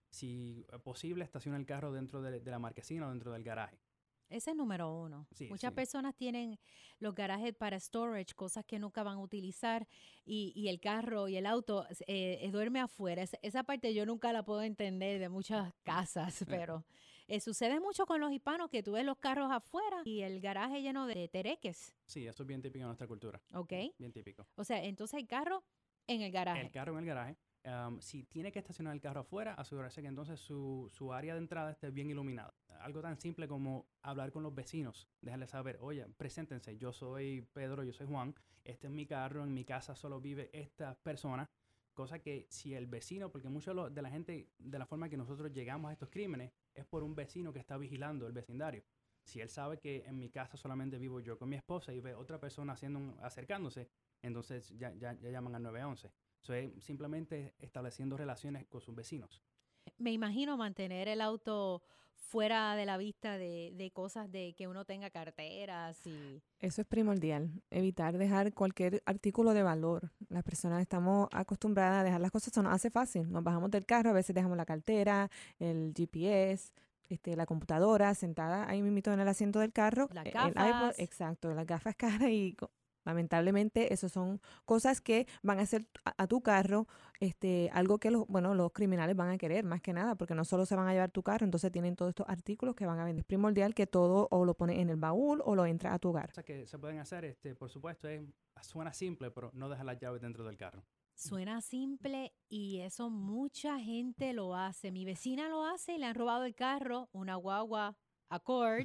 Si es posible, estaciona el carro dentro de, de la marquesina o dentro del garaje. Ese es número uno. Sí, Muchas sí. personas tienen los garajes para storage, cosas que nunca van a utilizar, y, y el carro y el auto eh, eh, duerme afuera. Es, esa parte yo nunca la puedo entender de muchas casas, pero eh, sucede mucho con los hispanos que tú ves los carros afuera y el garaje lleno de tereques. Sí, eso es bien típico en nuestra cultura. ¿Ok? Bien típico. O sea, entonces el carro en el garaje. El carro en el garaje. Um, si tiene que estacionar el carro afuera, asegurarse que entonces su, su área de entrada esté bien iluminada. Algo tan simple como hablar con los vecinos, dejarles saber, oye, preséntense, yo soy Pedro, yo soy Juan, este es mi carro, en mi casa solo vive esta persona, cosa que si el vecino, porque mucho de la gente, de la forma que nosotros llegamos a estos crímenes, es por un vecino que está vigilando el vecindario. Si él sabe que en mi casa solamente vivo yo con mi esposa y ve otra persona haciendo un, acercándose, entonces ya, ya, ya llaman al nueve once. Eso es simplemente estableciendo relaciones con sus vecinos. Me imagino mantener el auto fuera de la vista de, de cosas de que uno tenga carteras y... Eso es primordial, evitar dejar cualquier artículo de valor. Las personas estamos acostumbradas a dejar las cosas, eso nos hace fácil. Nos bajamos del carro, a veces dejamos la cartera, el G P S, este, la computadora sentada ahí mismito en el asiento del carro. Las el gafas. iPod, exacto, las gafas caras y... Lamentablemente, eso son cosas que van a hacer a, a tu carro este, algo que los, bueno, los criminales van a querer, más que nada, porque no solo se van a llevar tu carro, entonces tienen todos estos artículos que van a vender. Es primordial que todo o lo pones en el baúl o lo entra a tu hogar. Cosas que se pueden hacer, este, por supuesto, es, suena simple, pero no dejar las llaves dentro del carro. Suena simple y eso mucha gente lo hace. Mi vecina lo hace y le han robado el carro, una guagua Accord,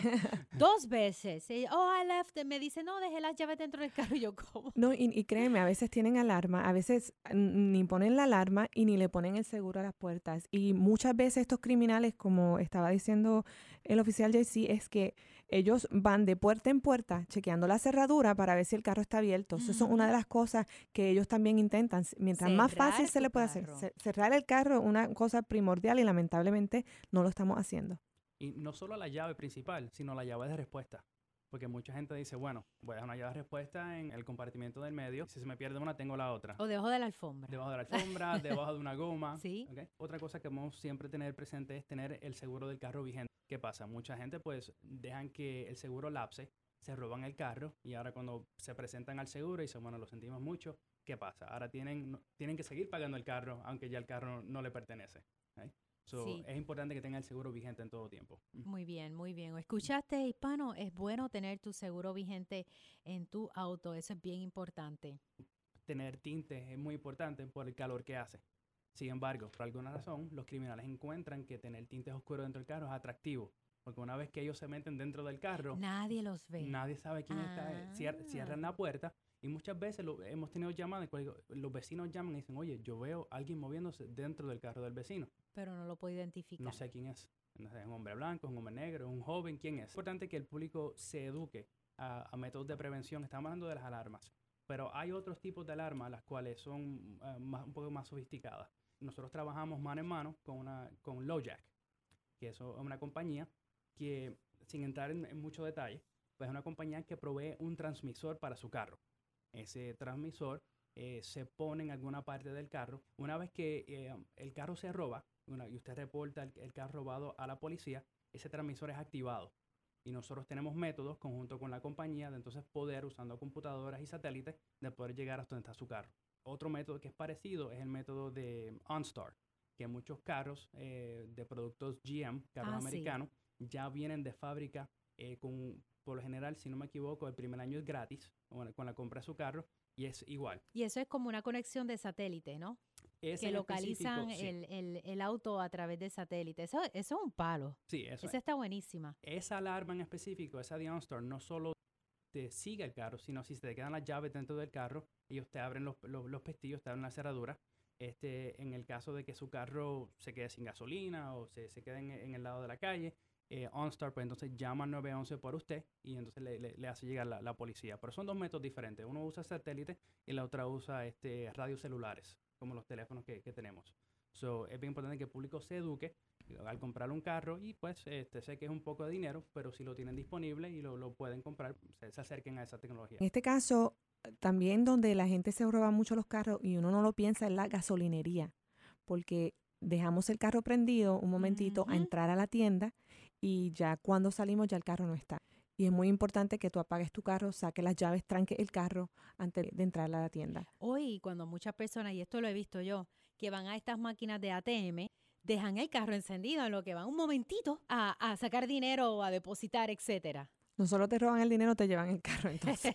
dos veces. Y, oh, I left. Me dice, no, dejé las llaves dentro del carro. Y yo, ¿cómo? No, y, y créeme, a veces tienen alarma, a veces ni ponen la alarma y ni le ponen el seguro a las puertas. Y muchas veces estos criminales, como estaba diciendo el oficial J C, es que ellos van de puerta en puerta chequeando la cerradura para ver si el carro está abierto. Uh-huh. Eso es una de las cosas que ellos también intentan. Mientras cerrar más fácil se le puede carro. hacer. Cerrar el carro es una cosa primordial y lamentablemente no lo estamos haciendo. Y no solo la llave principal, sino la llave de respuesta. Porque mucha gente dice, bueno, voy a dejar una llave de respuesta en el compartimiento del medio. Si se me pierde una, tengo la otra. O debajo de la alfombra. Debajo de la alfombra, debajo de una goma. Sí. ¿Okay? Otra cosa que vamos siempre a tener presente es tener el seguro del carro vigente. ¿Qué pasa? Mucha gente pues dejan que el seguro lapse, se roban el carro y ahora cuando se presentan al seguro y dicen, bueno, lo sentimos mucho, ¿qué pasa? Ahora tienen, tienen que seguir pagando el carro aunque ya el carro no le pertenece. ¿Okay? So, sí. Es importante que tenga el seguro vigente en todo tiempo. Muy bien, muy bien. ¿Escuchaste, hispano? Es bueno tener tu seguro vigente en tu auto. Eso es bien importante. Tener tintes es muy importante por el calor que hace. Sin embargo, por alguna razón, los criminales encuentran que tener tintes oscuros dentro del carro es atractivo. Porque una vez que ellos se meten dentro del carro... Nadie los ve. Nadie sabe quién ah. está. Cier- cierran la puerta Y muchas veces lo, hemos tenido llamadas, los vecinos llaman y dicen, oye, yo veo a alguien moviéndose dentro del carro del vecino. Pero no lo puedo identificar. No sé quién es. No sé, es un hombre blanco, es un hombre negro, es un joven, ¿quién es? Es importante que el público se eduque a, a métodos de prevención. Estamos hablando de las alarmas. Pero hay otros tipos de alarmas, las cuales son uh, más, un poco más sofisticadas. Nosotros trabajamos mano en mano con, una, con LoJack, que es una compañía que, sin entrar en, en mucho detalle, pues es una compañía que provee un transmisor para su carro. Ese transmisor eh, se pone en alguna parte del carro. Una vez que eh, el carro se roba una, y usted reporta el, el carro robado a la policía, ese transmisor es activado. Y nosotros tenemos métodos, conjunto con la compañía, de entonces poder, usando computadoras y satélites, de poder llegar hasta donde está su carro. Otro método que es parecido es el método de OnStar, que muchos carros eh, de productos G M, carros ah, americanos, sí. ya vienen de fábrica eh, con, por lo general, si no me equivoco, el primer año es gratis con, con la compra de su carro y es igual. Y eso es como una conexión de satélite, ¿no? Ese que localizan sí. el, el, el auto a través de satélite. Eso, eso es un palo. Sí, eso Esa es. está buenísima. Esa alarma en específico, esa de OnStar, no solo te sigue el carro, sino si se te quedan las llaves dentro del carro, ellos te abren los, los, los pestillos, te abren la cerradura. Este, en el caso de que su carro se quede sin gasolina o se, se quede en, en el lado de la calle, eh, OnStar, pues entonces llama al nueve once por usted y entonces le, le, le hace llegar la, la policía. Pero son dos métodos diferentes. Uno usa satélite y la otra usa este, radios celulares, como los teléfonos que, que tenemos. So, es bien importante que el público se eduque al comprar un carro y pues este, sé que es un poco de dinero, pero si lo tienen disponible y lo, lo pueden comprar, se, se acerquen a esa tecnología. En este caso, también donde la gente se roba mucho los carros y uno no lo piensa es la gasolinería, porque dejamos el carro prendido un momentito uh-huh. a entrar a la tienda y ya cuando salimos ya el carro no está. Y es muy importante que tú apagues tu carro, saques las llaves, tranques el carro antes de entrar a la tienda. Hoy, cuando muchas personas, y esto lo he visto yo, que van a estas máquinas de A T M, dejan el carro encendido en lo que van un momentito a, a sacar dinero o a depositar, etcétera. No solo te roban el dinero, te llevan el carro, entonces.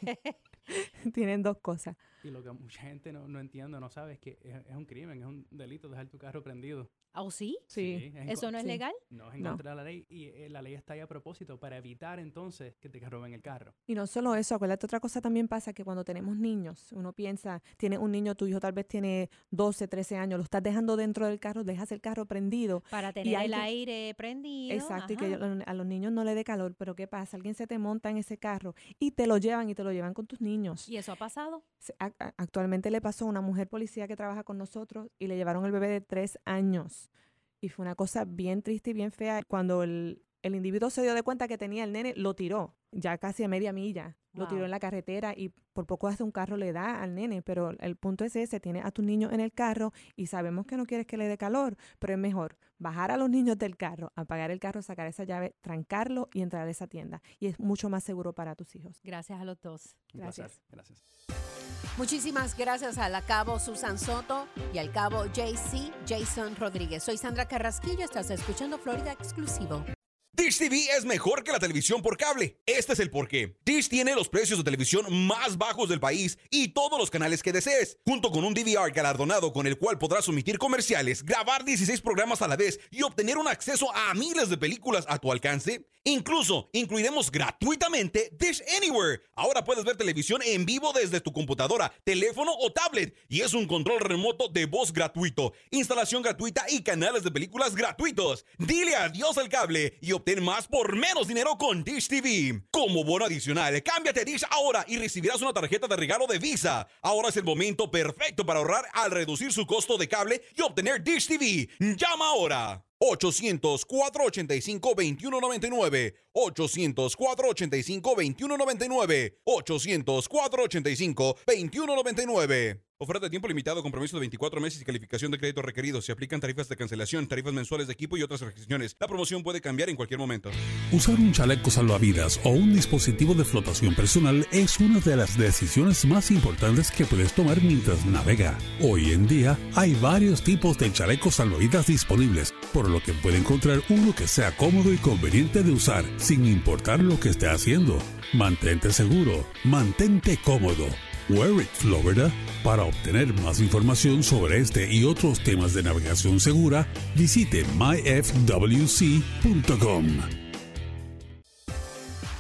Tienen dos cosas. Y lo que mucha gente no, no entiende, no sabe, es que es, es un crimen, es un delito dejar tu carro prendido. ¿Oh, sí? Sí. sí es ¿Eso no es sí. legal? No, es en contra de la ley y eh, la ley está ahí a propósito para evitar entonces que te roben el carro. Y no solo eso, acuérdate, otra cosa también pasa que cuando tenemos niños, uno piensa, tienes un niño, tu hijo tal vez tiene doce, trece años, lo estás dejando dentro del carro, dejas el carro prendido. Para tener el que, aire prendido. Exacto, ajá. y que a los niños no le dé calor, pero ¿qué pasa? Alguien se te monta en ese carro y te lo llevan y te lo llevan con tus niños. ¿Y eso ha pasado? Actualmente le pasó a una mujer policía que trabaja con nosotros y le llevaron el bebé de tres años. Y fue una cosa bien triste y bien fea. Cuando el, el individuo se dio de cuenta que tenía el nene, lo tiró, ya casi a media milla. Wow. Lo tiró en la carretera y por poco hasta un carro le da al nene. Pero el punto es ese, tienes a tu niño en el carro y sabemos que no quieres que le dé calor, pero es mejor bajar a los niños del carro, apagar el carro, sacar esa llave, trancarlo y entrar a esa tienda. Y es mucho más seguro para tus hijos. Gracias a los dos. Gracias. Gracias. Muchísimas gracias al cabo Susan Soto y al cabo J C Jason Rodríguez. Soy Sandra Carrasquillo, estás escuchando Florida Exclusivo. Dish T V es mejor que la televisión por cable. Este es el porqué. Dish tiene los precios de televisión más bajos del país y todos los canales que desees, junto con un D V R galardonado con el cual podrás omitir comerciales, grabar dieciséis programas a la vez y obtener un acceso a miles de películas a tu alcance. Incluso incluiremos gratuitamente Dish Anywhere. Ahora puedes ver televisión en vivo desde tu computadora, teléfono o tablet y es un control remoto de voz gratuito, instalación gratuita y canales de películas gratuitos. Dile adiós al cable y obtén más por menos dinero con Dish T V. Como bono adicional, cámbiate a Dish ahora y recibirás una tarjeta de regalo de Visa. Ahora es el momento perfecto para ahorrar al reducir su costo de cable y obtener Dish T V. Llama ahora. ochocientos, cuatrocientos ochenta y cinco, veintiuno noventa y nueve. ochocientos, cuatrocientos ochenta y cinco, veintiuno noventa y nueve. ochocientos, cuatrocientos ochenta y cinco, veintiuno noventa y nueve. Oferta de tiempo limitado, compromiso de veinticuatro meses y calificación de crédito requerido. Se aplican tarifas de cancelación, tarifas mensuales de equipo y otras restricciones. La promoción puede cambiar en cualquier momento. Usar un chaleco salvavidas o un dispositivo de flotación personal es una de las decisiones más importantes que puedes tomar mientras navega. Hoy en día hay varios tipos de chalecos salvavidas disponibles, por lo que puede encontrar uno que sea cómodo y conveniente de usar, sin importar lo que esté haciendo. Mantente seguro, mantente cómodo. Wear It Florida. Para obtener más información sobre este y otros temas de navegación segura, visite my f w c punto com. Bueno,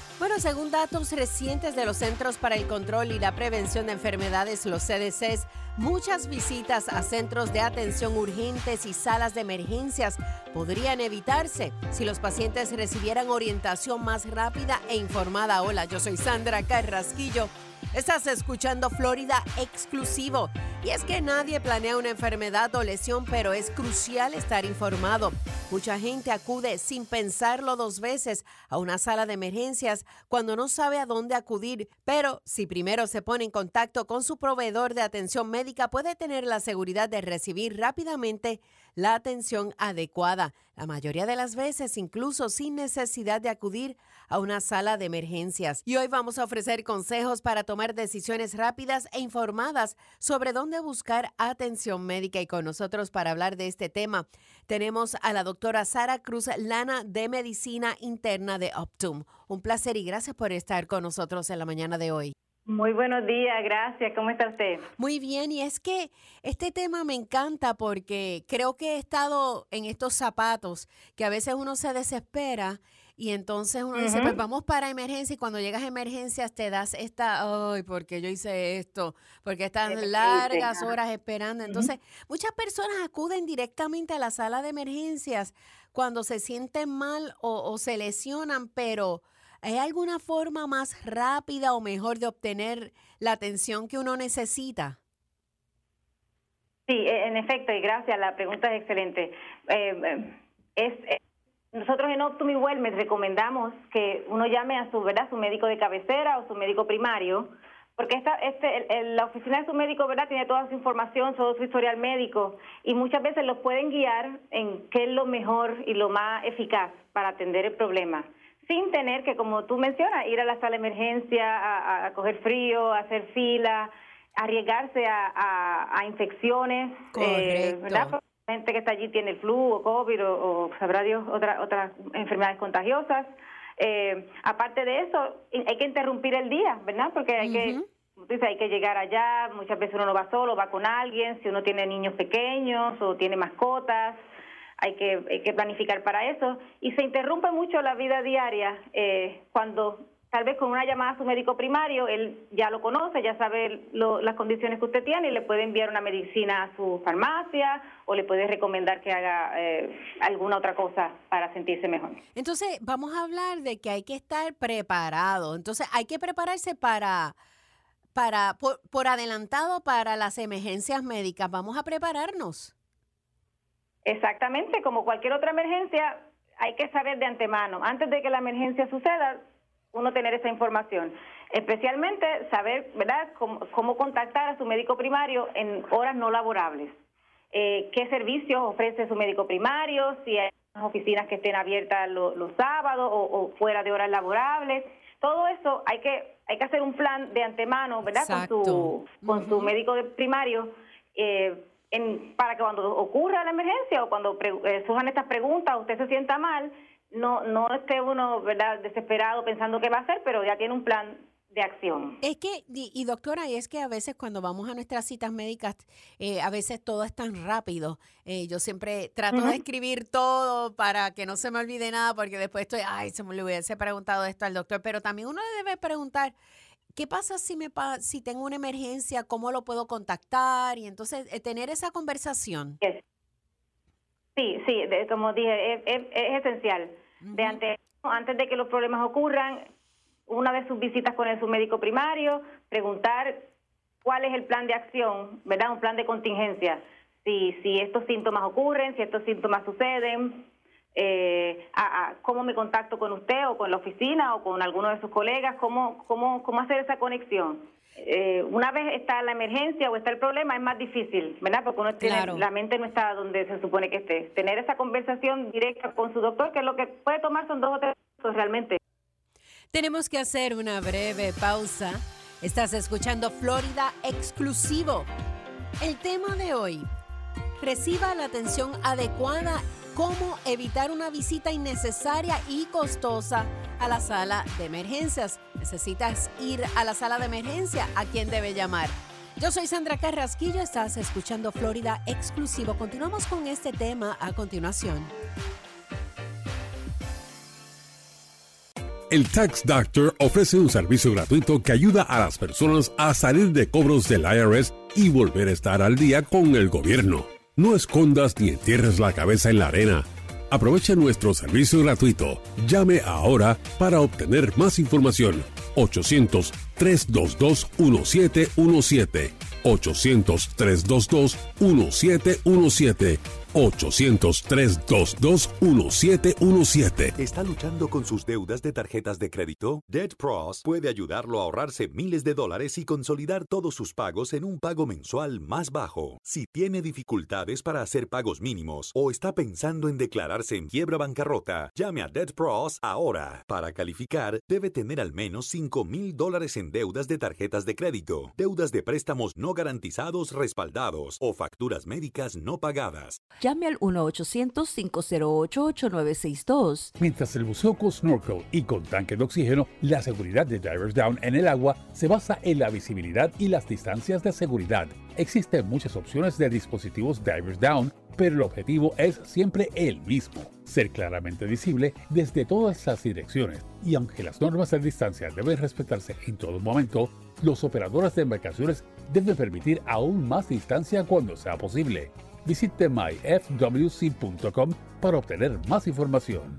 según datos recientes de los Centros para el Control y la Prevención de Enfermedades, los C D Cs, muchas visitas a centros de atención urgentes y salas de emergencias podrían evitarse si los pacientes recibieran orientación más rápida e informada. Hola, yo soy Sandra Carrasquillo. Estás escuchando Florida Exclusivo. Y es que nadie planea una enfermedad o lesión, pero es crucial estar informado. Mucha gente acude sin pensarlo dos veces a una sala de emergencias cuando no sabe a dónde acudir. Pero si primero se pone en contacto con su proveedor de atención médica, puede tener la seguridad de recibir rápidamente la atención adecuada. La mayoría de las veces, incluso sin necesidad de acudir a una sala de emergencias. Y hoy vamos a ofrecer consejos para tomar decisiones rápidas e informadas sobre dónde buscar atención médica. Y con nosotros para hablar de este tema tenemos a la doctora Sara Cruz Lana de Medicina Interna de Optum. Un placer y gracias por estar con nosotros en la mañana de hoy. Muy buenos días, gracias. ¿Cómo está usted? Muy bien, y es que este tema me encanta porque creo que he estado en estos zapatos que a veces uno se desespera y entonces uno uh-huh. dice, pues vamos para emergencia, y cuando llegas a emergencias te das esta, ay, ¿por qué yo hice esto? Porque están largas horas esperando. Entonces, uh-huh. muchas personas acuden directamente a la sala de emergencias cuando se sienten mal o, o se lesionan, pero ¿hay alguna forma más rápida o mejor de obtener la atención que uno necesita? Sí, en efecto, y gracias, la pregunta es excelente. Eh, es, eh, nosotros en Optum y Wellness recomendamos que uno llame a su, ¿verdad?, su médico de cabecera o su médico primario, porque esta, este, el, el, la oficina de su médico, ¿verdad?, tiene toda su información, todo su historial médico, y muchas veces los pueden guiar en qué es lo mejor y lo más eficaz para atender el problema, sin tener que, como tú mencionas, ir a la sala de emergencia, a, a coger frío, a hacer fila, arriesgarse a, a, a infecciones. Eh, ¿verdad? La gente que está allí tiene el flu o COVID o, o sabrá Dios, otra, otras enfermedades contagiosas. Eh, aparte de eso, hay que interrumpir el día, ¿verdad? Porque hay uh-huh. que, dice, hay que llegar allá, muchas veces uno no va solo, va con alguien, si uno tiene niños pequeños o tiene mascotas. Hay que, hay que planificar para eso, y se interrumpe mucho la vida diaria eh, cuando tal vez con una llamada a su médico primario, él ya lo conoce, ya sabe lo, las condiciones que usted tiene y le puede enviar una medicina a su farmacia o le puede recomendar que haga eh, alguna otra cosa para sentirse mejor. Entonces, vamos a hablar de que hay que estar preparado. Entonces, hay que prepararse para, para por, por adelantado para las emergencias médicas. Vamos a prepararnos. Exactamente, como cualquier otra emergencia, hay que saber de antemano, antes de que la emergencia suceda, uno tener esa información. Especialmente saber, ¿verdad?, cómo, cómo contactar a su médico primario en horas no laborables. Eh, qué servicios ofrece su médico primario, si hay oficinas que estén abiertas lo, los sábados o, o fuera de horas laborables. Todo eso hay que hay que hacer un plan de antemano, ¿verdad?, Exacto. con su, con uh-huh. su médico de primario, eh, En, para que cuando ocurra la emergencia o cuando pre, eh, surjan estas preguntas, usted se sienta mal, no no esté uno, ¿verdad?, desesperado pensando qué va a hacer, pero ya tiene un plan de acción. Es que, y, y doctora, y es que a veces cuando vamos a nuestras citas médicas, eh, a veces todo es tan rápido. Eh, yo siempre trato uh-huh. de escribir todo para que no se me olvide nada, porque después estoy, ay, se me le hubiese preguntado esto al doctor, pero también uno le debe preguntar, ¿qué pasa si me pa- si tengo una emergencia? ¿Cómo lo puedo contactar? Y entonces eh, tener esa conversación. Sí, sí, de, como dije, es, es, es esencial. Uh-huh. De antes, antes de que los problemas ocurran, una de sus visitas con el, su médico primario, preguntar cuál es el plan de acción, ¿verdad? Un plan de contingencia. Si, si estos síntomas ocurren, si estos síntomas suceden, Eh, a, a cómo me contacto con usted o con la oficina o con alguno de sus colegas, cómo cómo cómo hacer esa conexión. Eh, una vez está la emergencia o está el problema es más difícil, ¿verdad? Porque uno tiene, claro. la mente no está donde se supone que esté. Tener esa conversación directa con su doctor, que es lo que puede tomar son dos o tres minutos realmente. Tenemos que hacer una breve pausa. Estás escuchando Florida Exclusivo. El tema de hoy: reciba la atención adecuada. Cómo evitar una visita innecesaria y costosa a la sala de emergencias. ¿Necesitas ir a la sala de emergencia? ¿A quién debe llamar? Yo soy Sandra Carrasquillo, estás escuchando Florida Exclusivo. Continuamos con este tema a continuación. El Tax Doctor ofrece un servicio gratuito que ayuda a las personas a salir de cobros del I R S y volver a estar al día con el gobierno. No escondas ni entierres la cabeza en la arena. Aprovecha nuestro servicio gratuito. Llame ahora para obtener más información. ochocientos, tres dos dos, uno siete uno siete. ochocientos, tres dos dos, uno siete uno siete. ochocientos, tres dos dos, uno siete uno siete. ¿Está luchando con sus deudas de tarjetas de crédito? DebtPros puede ayudarlo a ahorrarse miles de dólares y consolidar todos sus pagos en un pago mensual más bajo. Si tiene dificultades para hacer pagos mínimos o está pensando en declararse en quiebra bancarrota, llame a DebtPros ahora. Para calificar, debe tener al menos cinco mil dólares en deudas de tarjetas de crédito, deudas de préstamos no garantizados respaldados o facturas médicas no pagadas. Llame al uno ochocientos, cinco cero ocho, ocho nueve seis dos. Mientras el buceo con snorkel y con tanque de oxígeno, la seguridad de Divers Down en el agua se basa en la visibilidad y las distancias de seguridad. Existen muchas opciones de dispositivos Divers Down, pero el objetivo es siempre el mismo: ser claramente visible desde todas las direcciones. Y aunque las normas de distancia deben respetarse en todo momento, los operadores de embarcaciones deben permitir aún más distancia cuando sea posible. Visite my f w c punto com para obtener más información.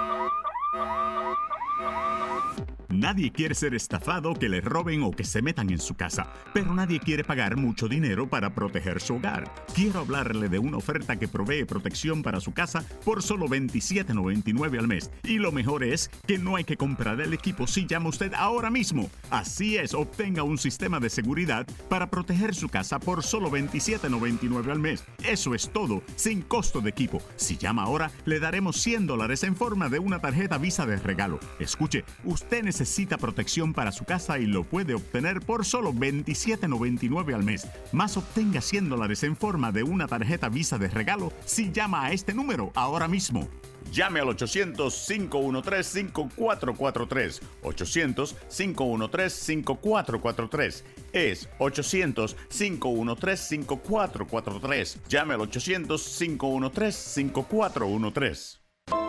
Nadie quiere ser estafado, que le roben o que se metan en su casa, pero nadie quiere pagar mucho dinero para proteger su hogar. Quiero hablarle de una oferta que provee protección para su casa por solo veintisiete noventa y nueve al mes. Y lo mejor es que no hay que comprar el equipo si llama usted ahora mismo. Así es, obtenga un sistema de seguridad para proteger su casa por solo veintisiete noventa y nueve al mes. Eso es todo, sin costo de equipo. Si llama ahora, le daremos cien dólares en forma de una tarjeta Visa de regalo. Escuche, usted necesita Necesita protección para su casa y lo puede obtener por solo veintisiete noventa y nueve al mes. Más obtenga cien dólares en forma de una tarjeta Visa de regalo si llama a este número ahora mismo. Llame al ochocientos, cinco uno tres, cinco cuatro cuatro tres. ochocientos, cinco uno tres, cinco cuatro cuatro tres. Es ochocientos, cinco uno tres, cinco cuatro cuatro tres. Llame al ochocientos, cinco uno tres, cinco cuatro uno tres.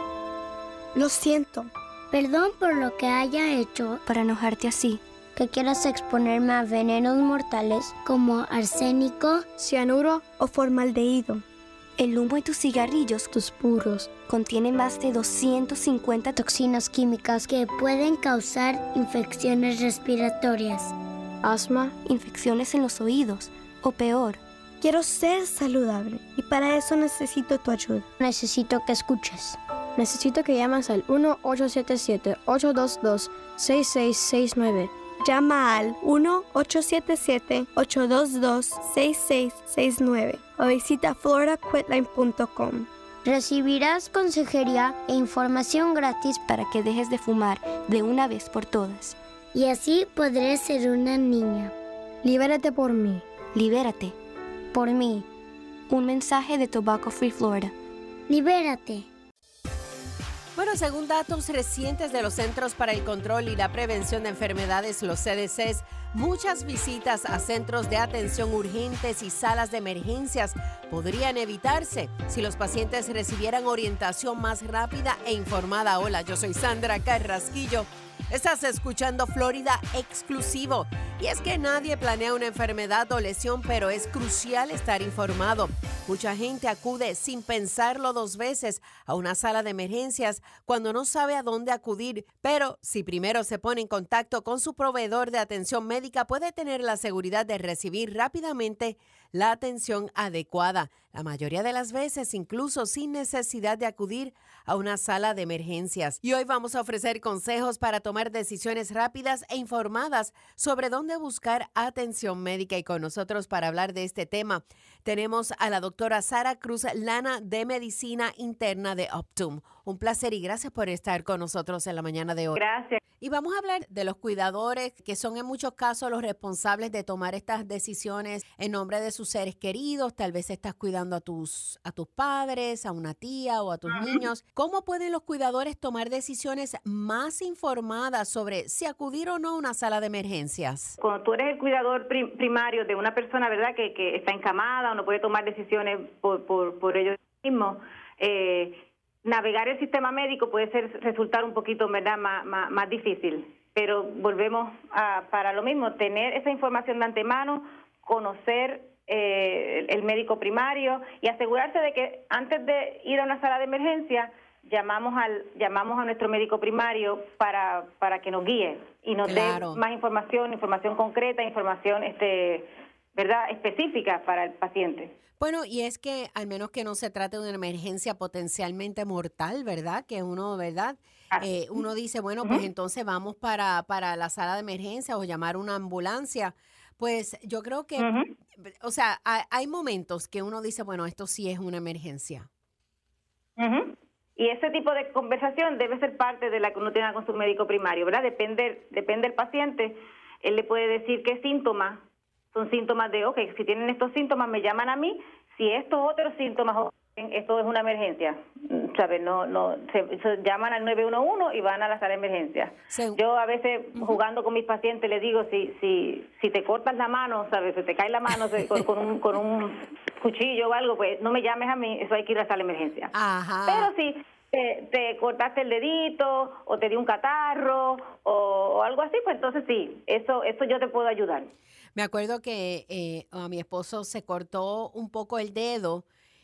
Lo siento. Perdón por lo que haya hecho para enojarte así. Que quieras exponerme a venenos mortales como arsénico, cianuro o formaldehído. El humo de tus cigarrillos, tus puros, contienen más de doscientas cincuenta toxinas químicas que pueden causar infecciones respiratorias, asma, infecciones en los oídos o peor. Quiero ser saludable y para eso necesito tu ayuda. Necesito que escuches. Necesito que llames al uno ocho siete siete, ocho dos dos, seis seis seis nueve. Llama al uno ocho siete siete, ocho dos dos, seis seis seis nueve o visita florida quitline punto com. Recibirás consejería e información gratis para que dejes de fumar de una vez por todas. Y así podré ser una niña. Libérate por mí. Libérate por mí. Un mensaje de Tobacco Free Florida. Libérate. Bueno, según datos recientes de los Centros para el Control y la Prevención de Enfermedades, los C D Cs, muchas visitas a centros de atención urgentes y salas de emergencias podrían evitarse si los pacientes recibieran orientación más rápida e informada. Hola, yo soy Sandra Carrasquillo. Estás escuchando Florida Exclusivo. Y es que nadie planea una enfermedad o lesión, pero es crucial estar informado. Mucha gente acude sin pensarlo dos veces a una sala de emergencias cuando no sabe a dónde acudir. Pero si primero se pone en contacto con su proveedor de atención médica, puede tener la seguridad de recibir rápidamente la atención adecuada. La mayoría de las veces, incluso sin necesidad de acudir a una sala de emergencias. Y hoy vamos a ofrecer consejos para tomar decisiones rápidas e informadas sobre dónde buscar atención médica. Y con nosotros para hablar de este tema tenemos a la doctora Sara Cruz Lana de Medicina Interna de Optum. Un placer y gracias por estar con nosotros en la mañana de hoy. Gracias. Y vamos a hablar de los cuidadores, que son en muchos casos los responsables de tomar estas decisiones en nombre de sus seres queridos. Tal vez estás cuidando a tus, a tus padres, a una tía o a tus niños. ¿Cómo pueden los cuidadores tomar decisiones más informadas sobre si acudir o no a una sala de emergencias? Cuando tú eres el cuidador prim- primario de una persona, ¿verdad?, que, que está encamada o no puede tomar decisiones por, por, por ellos mismos, eh, navegar el sistema médico puede ser resultar un poquito, ¿verdad?, más, más, más difícil. Pero volvemos a, para lo mismo, tener esa información de antemano, conocer eh, el médico primario y asegurarse de que antes de ir a una sala de emergencia llamamos al llamamos a nuestro médico primario para para que nos guíe y nos Claro. dé más información, información concreta, información este, ¿verdad?, específica para el paciente. Bueno, y es que al menos que no se trate de una emergencia potencialmente mortal, ¿verdad? Que uno, ¿verdad? Eh, uno dice, bueno, pues Ujú. entonces vamos para, para la sala de emergencia o llamar una ambulancia. Pues yo creo que, Ujú. o sea, hay, hay momentos que uno dice, bueno, esto sí es una emergencia. Ujú. Y ese tipo de conversación debe ser parte de la que uno tenga con su médico primario, ¿verdad? Depende, depende del paciente. Él le puede decir qué síntomas son síntomas de, ok, si tienen estos síntomas me llaman a mí, si estos otros síntomas, esto es una emergencia, ¿sabes? No, no, se, se llaman al nueve uno uno y van a la sala de emergencia. Yo a veces jugando con mis pacientes les digo, si si si te cortas la mano, ¿sabes? Se te cae la mano se- con, con un, con un cuchillo o algo, pues no me llames a mí, eso hay que ir a la sala de emergencia. Ajá. Pero si te, te cortaste el dedito o te dio un catarro o, o algo así, pues entonces sí, eso, eso yo te puedo ayudar. Me acuerdo que eh, a mi esposo se cortó un poco el dedo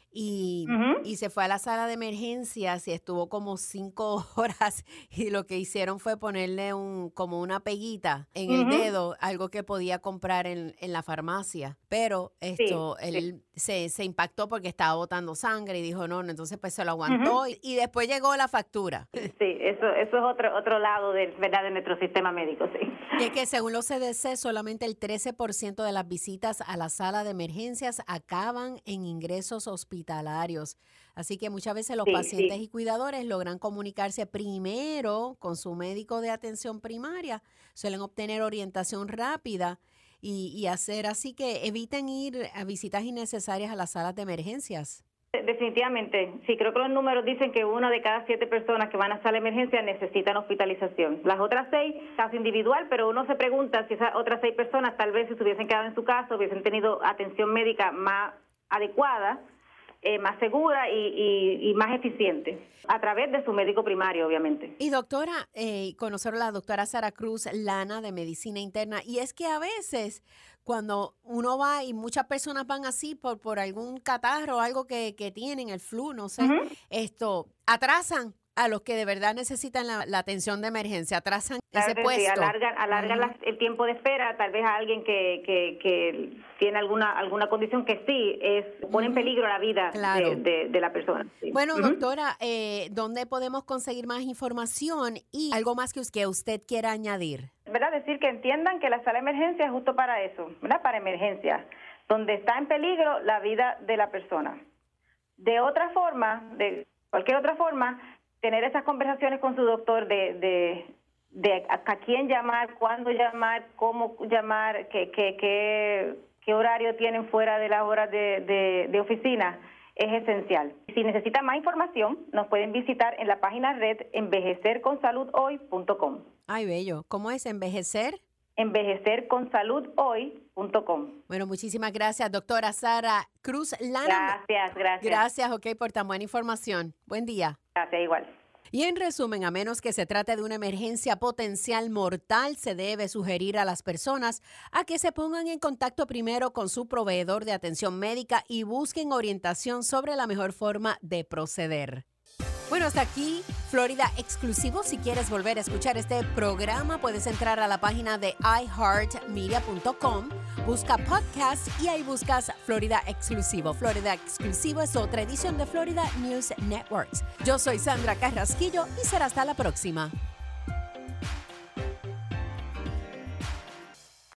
y, Ujú. y se fue a la sala de emergencias y estuvo como cinco horas y lo que hicieron fue ponerle un como una peguita en el Ujú. dedo, algo que podía comprar en, en la farmacia. Pero esto, sí. él se, se impactó porque estaba botando sangre y dijo no, no, entonces pues se lo aguantó Ujú. y, y después llegó la factura. Sí, eso eso es otro otro lado del, ¿verdad?, de nuestro sistema médico, sí. Y es que según los C D C, solamente el trece por ciento de las visitas a la sala de emergencias acaban en ingresos hospitalarios. Así que muchas veces los Sí, pacientes sí. y cuidadores logran comunicarse primero con su médico de atención primaria, suelen obtener orientación rápida y, y hacer así que eviten ir a visitas innecesarias a las salas de emergencias. Definitivamente, sí, creo que los números dicen que una de cada siete personas que van a sala de emergencia necesitan hospitalización. Las otras seis, caso individual, pero uno se pregunta si esas otras seis personas tal vez si se hubiesen quedado en su casa, hubiesen tenido atención médica más adecuada, eh, más segura y, y, y más eficiente, a través de su médico primario, obviamente. Y doctora, eh, conocer a la doctora Sara Cruz Lana de Medicina Interna, y es que a veces cuando uno va y muchas personas van así por, por algún catarro o algo que, que tienen, el flu, no sé, Ujú. esto, atrasan a los que de verdad necesitan la, la atención de emergencia, atrasan Claro ese que puesto. sí, alargan, alargan Ujú. las- el tiempo de espera, tal vez a alguien que, que, que tiene alguna alguna condición que sí es pone en Ujú. peligro la vida Claro. de, de- de la persona. sí. Bueno, Ujú. doctora, eh, ¿dónde podemos conseguir más información y algo más que us- que usted quiera añadir? ¿Verdad? Decir que entiendan que la sala de emergencia es justo para eso, ¿verdad? Para emergencias, donde está en peligro la vida de la persona. De otra forma, de cualquier otra forma, tener esas conversaciones con su doctor de, de, de a, a quién llamar, cuándo llamar, cómo llamar, qué, qué, qué, qué horario tienen fuera de las horas de, de, de oficina, es esencial. Si necesitan más información, nos pueden visitar en la página red envejecer con salud hoy punto com. Ay, bello. ¿Cómo es envejecer? envejecer con salud hoy punto com. Bueno, muchísimas gracias, doctora Sara Cruz Lana. Gracias, gracias. Gracias, ok, por tan buena información. Buen día. Gracias, igual. Y en resumen, a menos que se trate de una emergencia potencial mortal, se debe sugerir a las personas a que se pongan en contacto primero con su proveedor de atención médica y busquen orientación sobre la mejor forma de proceder. Bueno, hasta aquí Florida Exclusivo. Si quieres volver a escuchar este programa, puedes entrar a la página de i heart media punto com, busca podcast y ahí buscas Florida Exclusivo. Florida Exclusivo es otra edición de Florida News Networks. Yo soy Sandra Carrasquillo y será hasta la próxima.